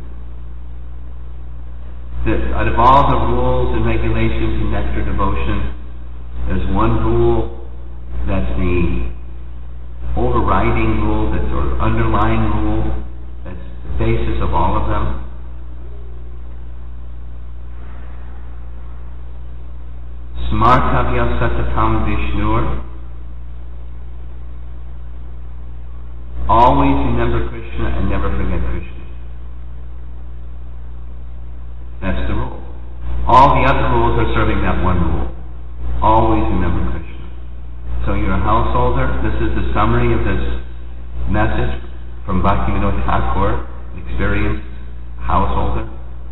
it? Out of all the rules and regulations in nectar devotion, there's one rule that's the overriding rule, that sort of underlying rule, that's the basis of all of them. Smartavya Satatam Vishnur. Always remember Krishna and never forget Krishna. That's the rule. All the other rules are serving that one rule. Always remember Krishna. So you're a householder. This is the summary of this message from Bhaktivinoda Thakur, an experienced householder.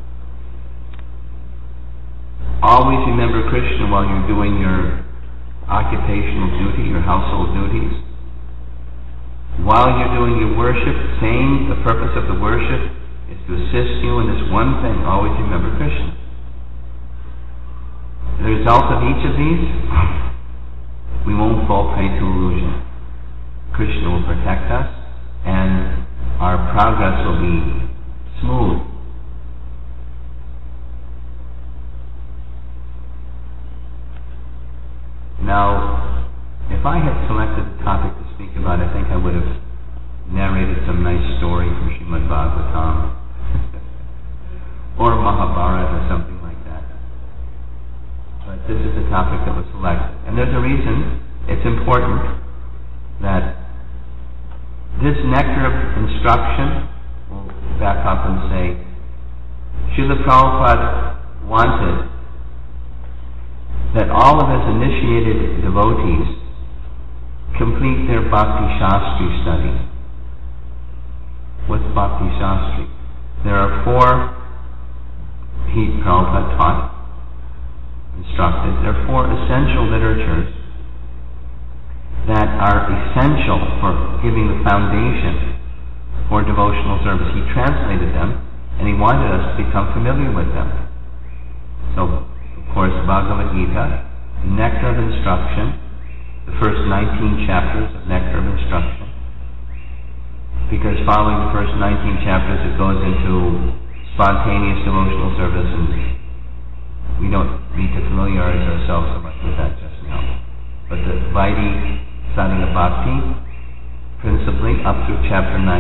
Always remember Krishna while you're doing your occupational duty, your household duties. While you're doing your worship, the purpose of the worship is to assist you in this one thing. Always remember Krishna. The result of each of these, we won't fall prey to illusion. Krishna will protect us, and our progress will be smooth. Now, if I had selected a topic to speak about, I think I would have narrated some nice story from Srimad Bhagavatam or Mahabharata or something like that. But this is the topic that was selected. And there's a reason it's important that this nectar of instruction, we'll back up and say, Srila Prabhupada wanted that all of his initiated devotees complete their Bhakti Shastri study. What's Bhakti Shastri? There are 4, Prabhupada taught, instructed, there are 4 essential literatures that are essential for giving the foundation for devotional service. He translated them, and he wanted us to become familiar with them. So, of course, Bhagavad Gita, Nectar of Instruction, the first 19 chapters of Nectar of Instruction, because following the first 19 chapters it goes into spontaneous devotional service, and we don't need to familiarize ourselves so much with that just now. But the Vaidhi Sadhana Bhakti, principally, up through chapter 19,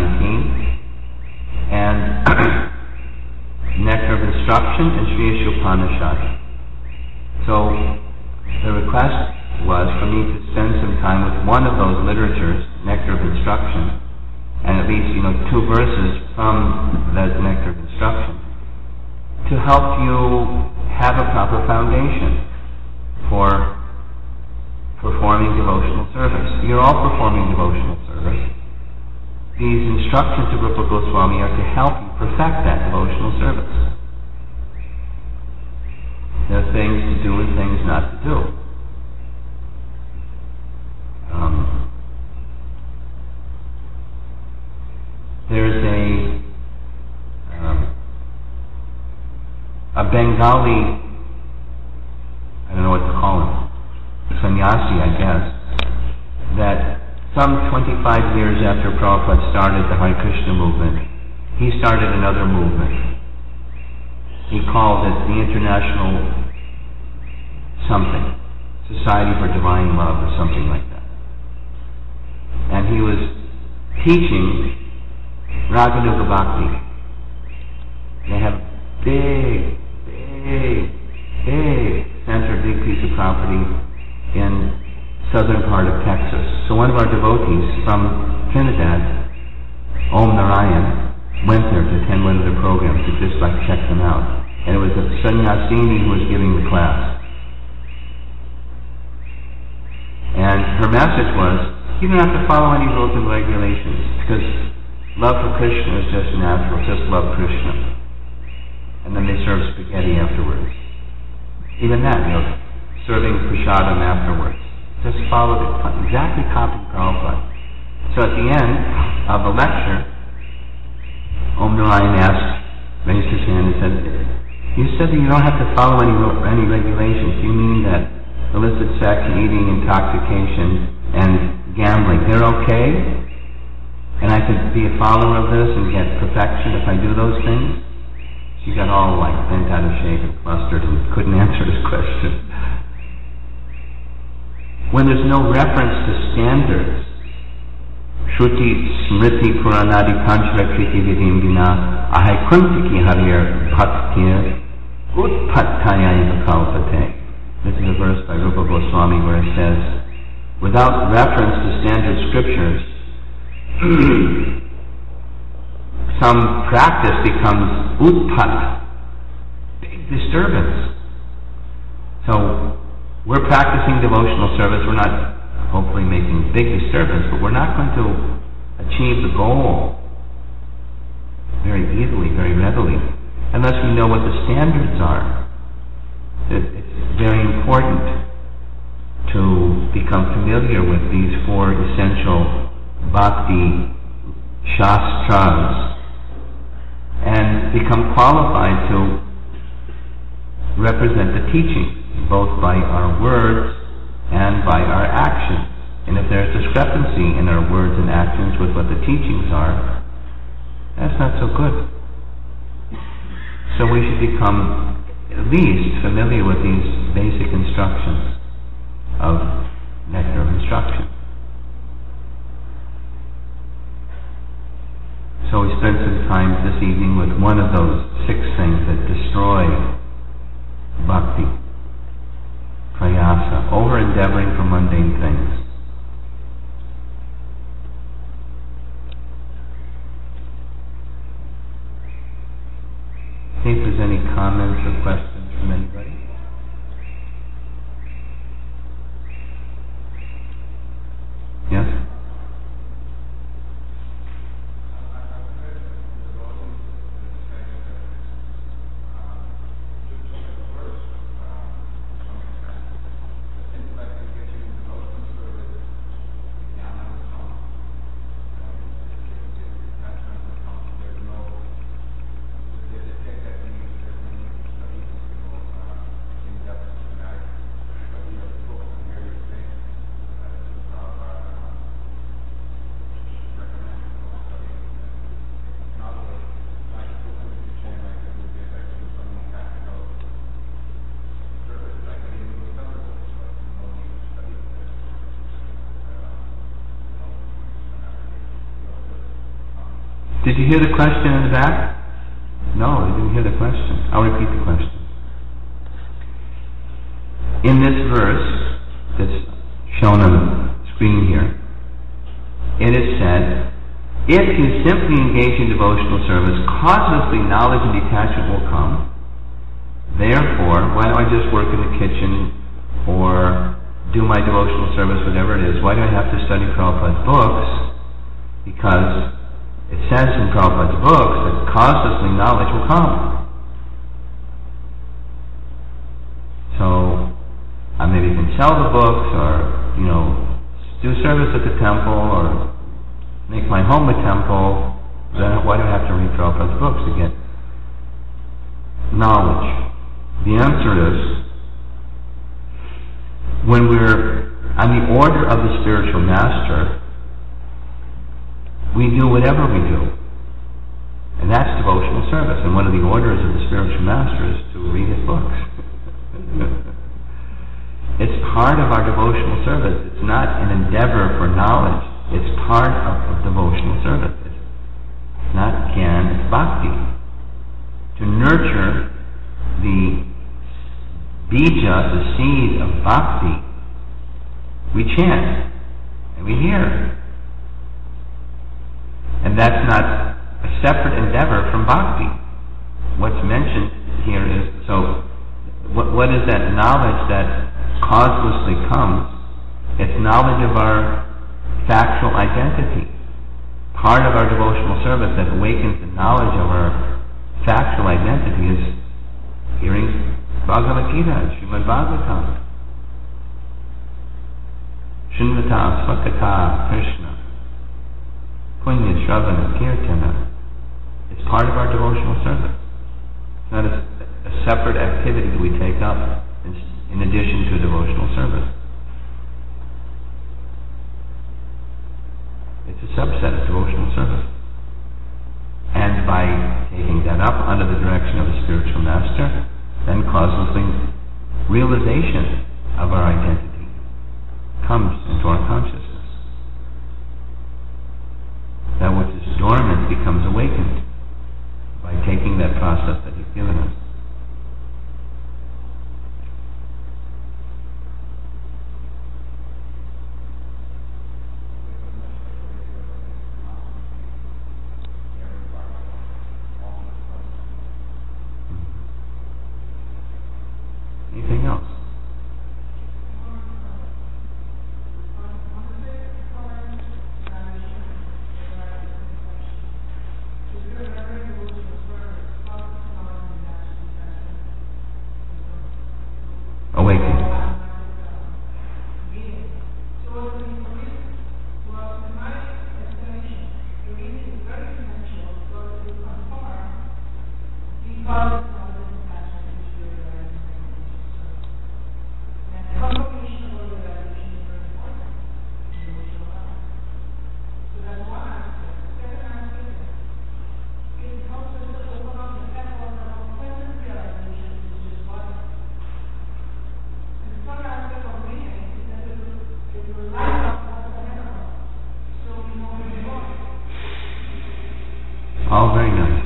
and Nectar of Instruction and Sri Ishopanishad. So the request was for me to spend some time with one of those literatures, Nectar of Instruction, and at least 2 verses from that Nectar of Instruction, to help you have a proper foundation for performing devotional service. You're all performing devotional service. These instructions of Rupa Goswami are to help you perfect that devotional service. There are things to do and things not to do. There's a Bengali, I don't know what to call him, sannyasi, I guess, that some 25 years after Prabhupada started the Hare Krishna movement, he started another movement. He called it the International something, Society for Divine Love or something like that. And he was teaching Raganuga Bhakti. They have big center, big piece of property in southern part of Texas. So one of our devotees from Trinidad, Om Narayan, went there to attend one of their programs to just check them out. And it was a sannyasini who was giving the class. And her message was, you don't have to follow any rules and regulations, because love for Krishna is just natural, just love Krishna. And then they serve spaghetti afterwards. Even that, serving prasadam afterwards. Just followed it, exactly copied Prabhupada. So at the end of the lecture, Om Narayan raised his hand and said, you said that you don't have to follow any regulations. You mean that illicit sex and eating, intoxication, and gambling, they're okay? And I could be a follower of this and get perfection if I do those things? She got all bent out of shape and flustered and couldn't answer his question. When there's no reference to standards, Shruti Smriti Puranadi Panchara Kriti Vidim Vina Ahai Kuntiki Harir Bhaktir Utpattaya Kalpate. This is a verse by Rupa Goswami where it says, without reference to standard scriptures, some practice becomes utpat, big disturbance. So we're practicing devotional service. We're not hopefully making big disturbance, but we're not going to achieve the goal very easily, very readily, unless we know what the standards are. It's very important to become familiar with these four essential bhakti shastras and become qualified to represent the teaching, both by our words and by our actions. And if there's discrepancy in our words and actions with what the teachings are, that's not so good. So we should become at least familiar with these basic instructions of nectar of instruction. So we spent some time this evening with one of those 6 things that destroy bhakti, prayasa, over-endeavoring for mundane things. See if there's any comments or questions from anybody. Yes? Did you hear the question in the back? No, you didn't hear the question. I'll repeat the question. In this verse that's shown on the screen here, it is said, if you simply engage in devotional service, causelessly knowledge and detachment will come. Therefore, why don't I just work in the kitchen or do my devotional service, whatever it is? Why do I have to study Prabhupada's books? Because it says in Prabhupada's books that causelessly knowledge will come. So, I maybe can sell the books or, do service at the temple or make my home a temple. Then why do I have to read Prabhupada's books to get knowledge? The answer is, when we're on the order of the spiritual master, we do whatever we do. And that's devotional service. And one of the orders of the spiritual master is to read his books. It's part of our devotional service. It's not an endeavor for knowledge. It's part of devotional service. It's not gyan, it's bhakti. To nurture the bija, the seed of bhakti, we chant and we hear. And that's not a separate endeavor from bhakti. What's mentioned here is, so what is that knowledge that causelessly comes? It's knowledge of our factual identity. Part of our devotional service that awakens the knowledge of our factual identity is hearing Bhagavad Gita, Srimad Bhagavatam. Shinvata Svakata Krishna. Punya Shravana Kirtana. It's part of our devotional service. It's not a separate activity that we take up in addition to devotional service. It's a subset of devotional service. And by taking that up under the direction of a spiritual master, then causelessly realization of our identity comes into our consciousness. that which is dormant becomes awakened by taking that process that He's given us. Anything else? Awakening. All very nice.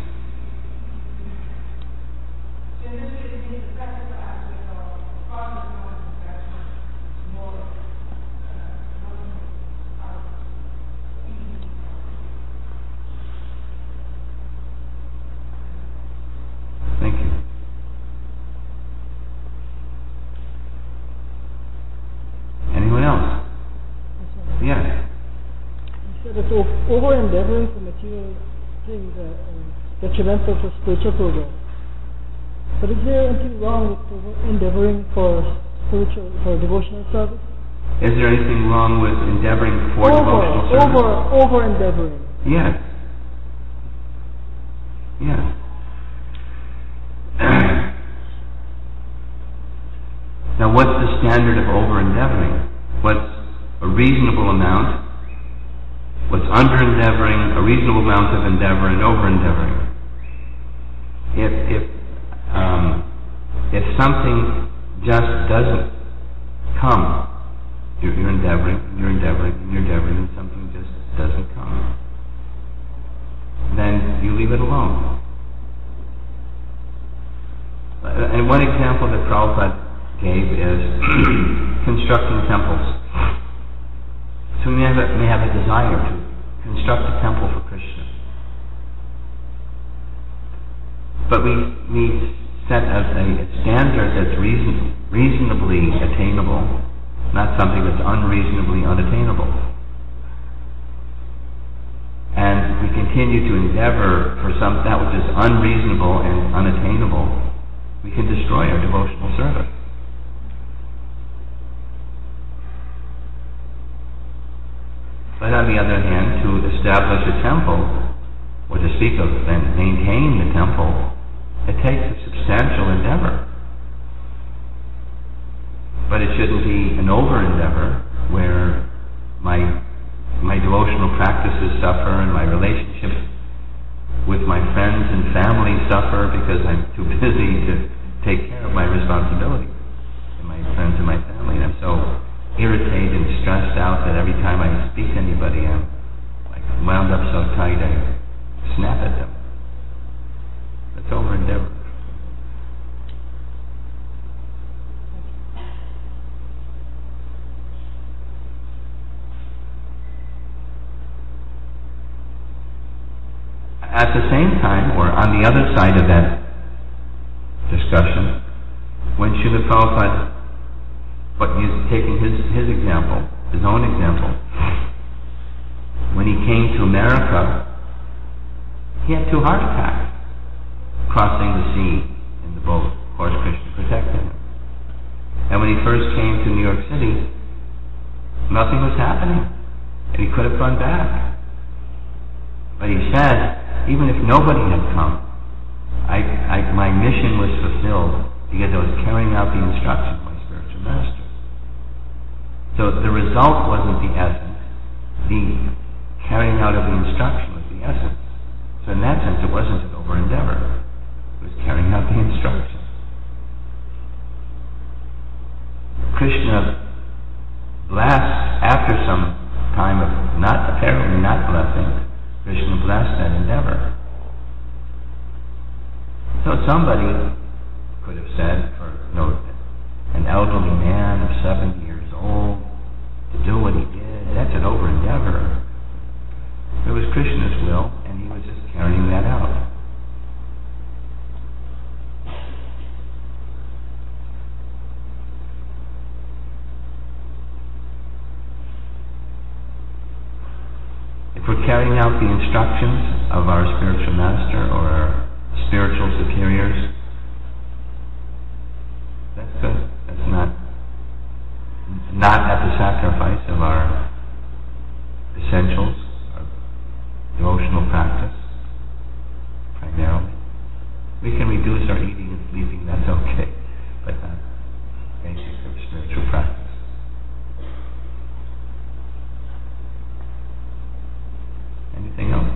Thank you. Anyone else? Yes. You said it's over-endeavoring for material things detrimental to spiritual progress. But is there anything wrong with endeavoring for devotional service? Is there anything wrong with endeavoring for devotional service? Over-endeavoring. Yes. Yes. Now, what's the standard of over-endeavoring? What's a reasonable amount? What's under-endeavoring, a reasonable amount of endeavor, and over-endeavoring? If something just doesn't come, you're endeavoring, and something just doesn't come, then you leave it alone. And one example that Prabhupada gave is constructing temples. So we may have a desire to construct a temple for Krishna. But we set as a standard that's reasonably attainable, not something that's unreasonably unattainable. And we continue to endeavor for that which is unreasonable and unattainable. We can destroy our devotional service. But on the other hand, to establish a temple, or to speak of and maintain the temple, it takes a substantial endeavor. But it shouldn't be an over-endeavor where my devotional practices suffer and my relationships with my friends and family suffer because I'm too busy to take care of my responsibilities and my friends and my family. And I'm so irritated and stressed out that every time I speak to anybody I'm like wound up so tight I snap at them. That's over-endeavor. At the same time, or on the other side of that discussion, when Srila Prabhupada, but taking his example, his own example, when he came to America, he had 2 heart attacks crossing the sea in the boat. Of course, Krishna protected him. And when he first came to New York City, nothing was happening, and he could have gone back. But he said, even if nobody had come, my mission was fulfilled because I was carrying out the instruction of my spiritual master. So the result wasn't the essence. The carrying out of the instruction was the essence. So in that sense, it wasn't an over-endeavor. It was carrying out the instruction. Krishna blessed, after some time of apparently not blessing, Krishna blessed that endeavor. So somebody could have said, for an elderly man of 70 years old to do what he did, that's an over endeavor. It was Krishna's will, and he was just carrying that out. If we're carrying out the instructions of our spiritual master or our spiritual superiors, that's good. That's not at the sacrifice of our essentials, our devotional practice, primarily. We can reduce our eating and sleeping, that's okay, but not basic of spiritual practice. Anything else?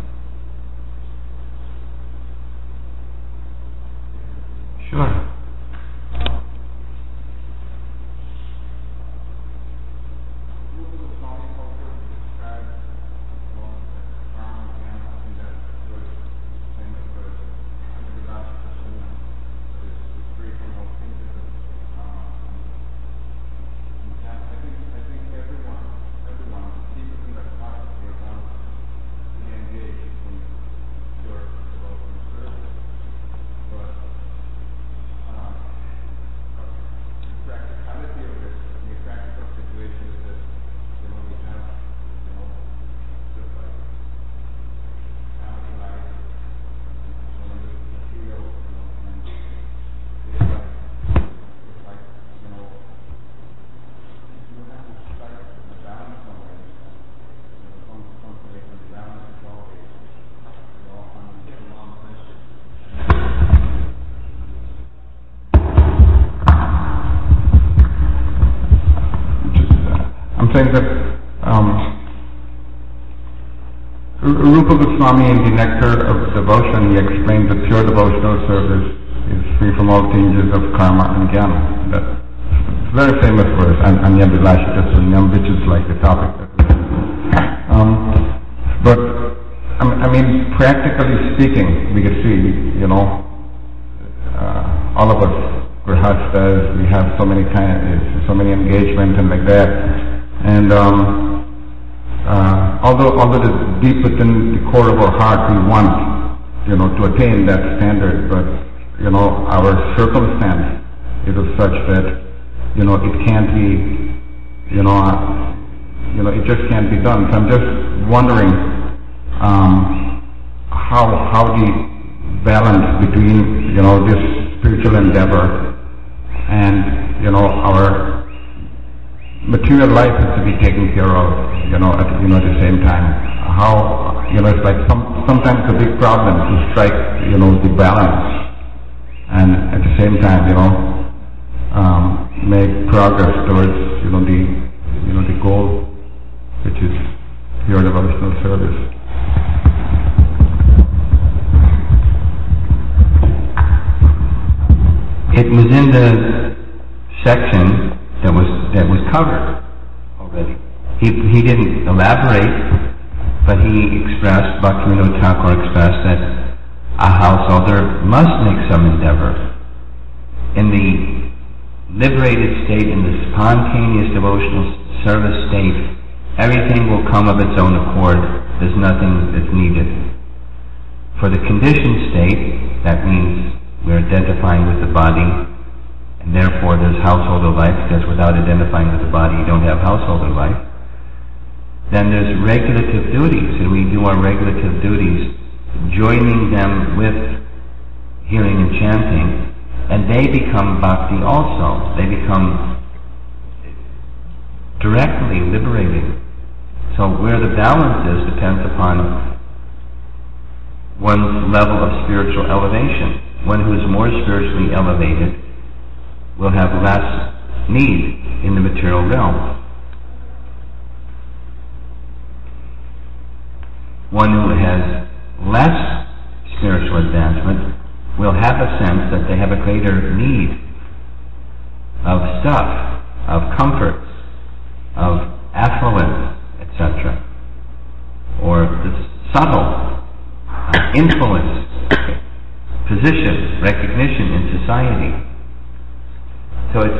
Sure. Saying that Rupa Goswami in the Nectar of Devotion, he explained that pure devotional service is free from all changes of karma and jnana. That's a very famous verse, Anya Vilasita Sunyam, which is like the topic that but I mean, practically speaking, we can see, all of us, grihastas, we have so many engagement and like that. And although it's deep within the core of our heart, we want, to attain that standard, but our circumstance is such that it can't be, it just can't be done. So I'm just wondering how the balance between this spiritual endeavor and our material life has to be taken care of, at the same time. How, it's like sometimes a big problem to strike, the balance, and at the same time, make progress towards, the goal, which is pure devotional service. It was in the section that was covered already. He didn't elaborate, but he expressed, Bhaktivinoda Thakur expressed that a householder must make some endeavor. In the liberated state, in the spontaneous devotional service state, everything will come of its own accord. There's nothing that's needed. For the conditioned state, that means we're identifying with the body, and therefore there's householder life, because without identifying with the body you don't have householder life. Then there's regulative duties, and we do our regulative duties, joining them with hearing and chanting, and they become bhakti also. They become directly liberating. So where the balance is depends upon one's level of spiritual elevation. One who is more spiritually elevated will have less need in the material realm. One who has less spiritual advancement will have a sense that they have a greater need of stuff, of comforts, of affluence, etc. Or the subtle influence, position, recognition in society. So it's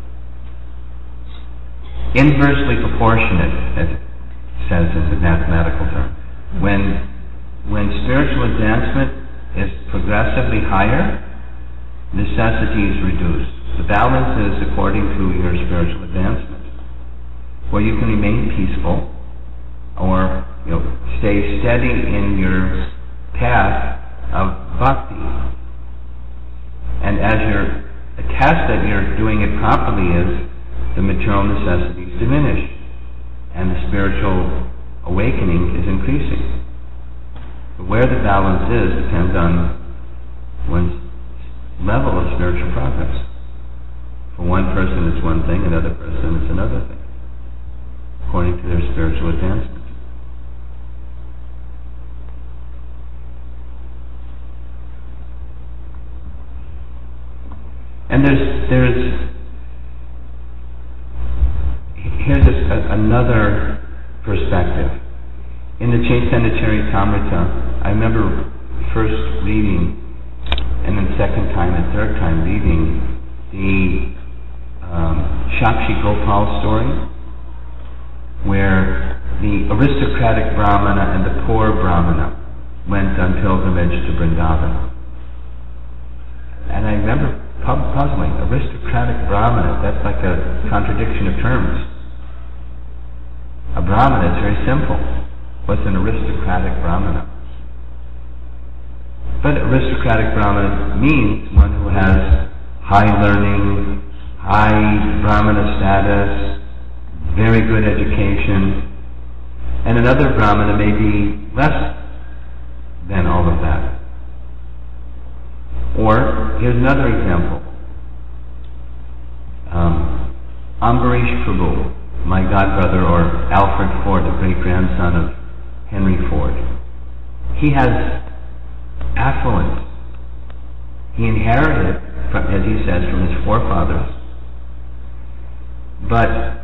inversely proportionate, as it says in the mathematical term. When spiritual advancement is progressively higher, necessity is reduced. The balance is according to your spiritual advancement, where you can remain peaceful or stay steady in your path of bhakti. And as a test that you're doing it properly is the material necessities diminish and the spiritual awakening is increasing. But where the balance is depends on one's level of spiritual progress. For one person it's one thing, another person it's another thing, according to their spiritual advancement. And here's another perspective. In the Chaitanya Charitamrita, I remember first reading, and then second time and third time reading the Shakshi Gopal story, where the aristocratic Brahmana and the poor Brahmana went on pilgrimage to Vrindavan. And I remember puzzling, aristocratic Brahmana, that's like a contradiction of terms. A Brahmana is very simple. What's an aristocratic Brahmana? But aristocratic Brahmana means one who has high learning, high Brahmana status, very good education, and another Brahmana may be less than all of that. Or, here's another example. Ambarish Prabhu, my godbrother, or Alfred Ford, the great-grandson of Henry Ford. He has affluence. He inherited, as he says, from his forefathers. But,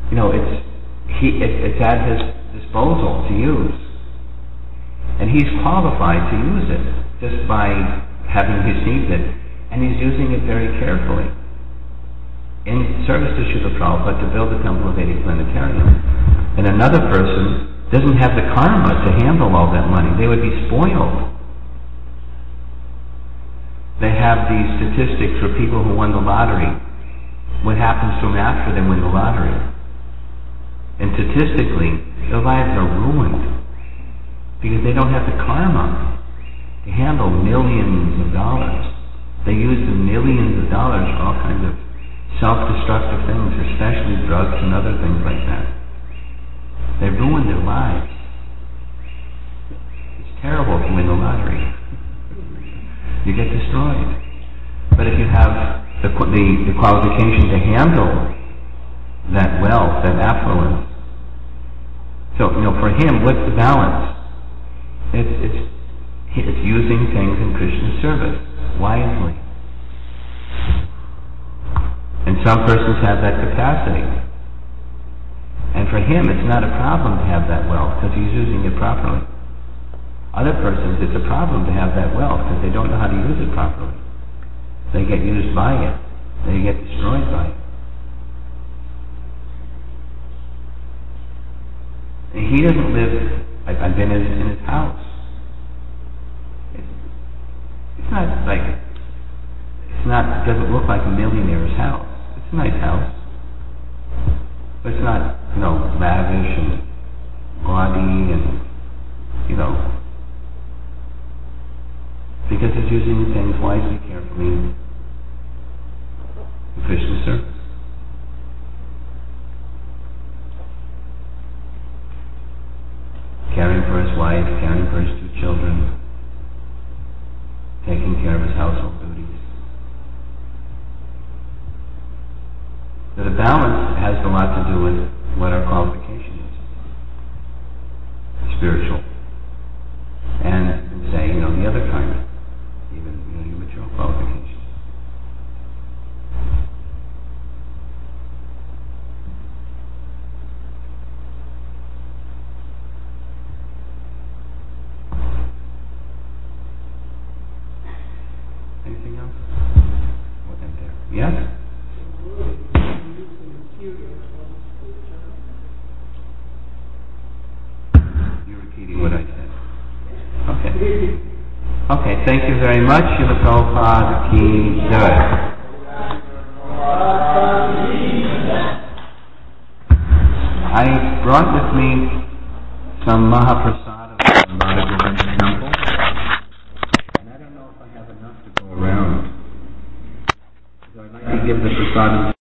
it's at his disposal to use. And he's qualified to use it just by having received it. And he's using it very carefully in service to Srila Prabhupada to build the Temple of Vedic Planetarium. And another person doesn't have the karma to handle all that money. They would be spoiled. They have these statistics for people who won the lottery. What happens to them after they win the lottery? And statistically, their lives are ruined because they don't have the karma to handle millions of dollars. They use the millions of dollars for all kinds of self-destructive things, especially drugs and other things like that. They ruin their lives. It's terrible to win the lottery. You get destroyed. But if you have the qualification to handle that wealth, that affluence, so for him, what's the balance? It's using things in Krishna's service wisely. And some persons have that capacity. And for him, it's not a problem to have that wealth because he's using it properly. Other persons, it's a problem to have that wealth because they don't know how to use it properly. They get used by it. They get destroyed by it. And he doesn't live, I've been in his house. It doesn't look like a millionaire's house. It's a nice house. But it's not, lavish and gaudy and, because it's using things wisely, carefully, in Krishna's service. Caring for his wife, caring for his 2 children, taking care of his household duties. So the balance has a lot to do with what our qualification is. Spiritual. And say, the other kind, even your material qualifications. Anything else? What in there? Yes? You're repeating what I said. Okay. Okay, thank you very much. Srila Prabhupada Ki Jai. I brought with me some Mahaprasada from Radha Govinda Temple. And I don't know if I have enough to go around. So I'd like to give the prasadam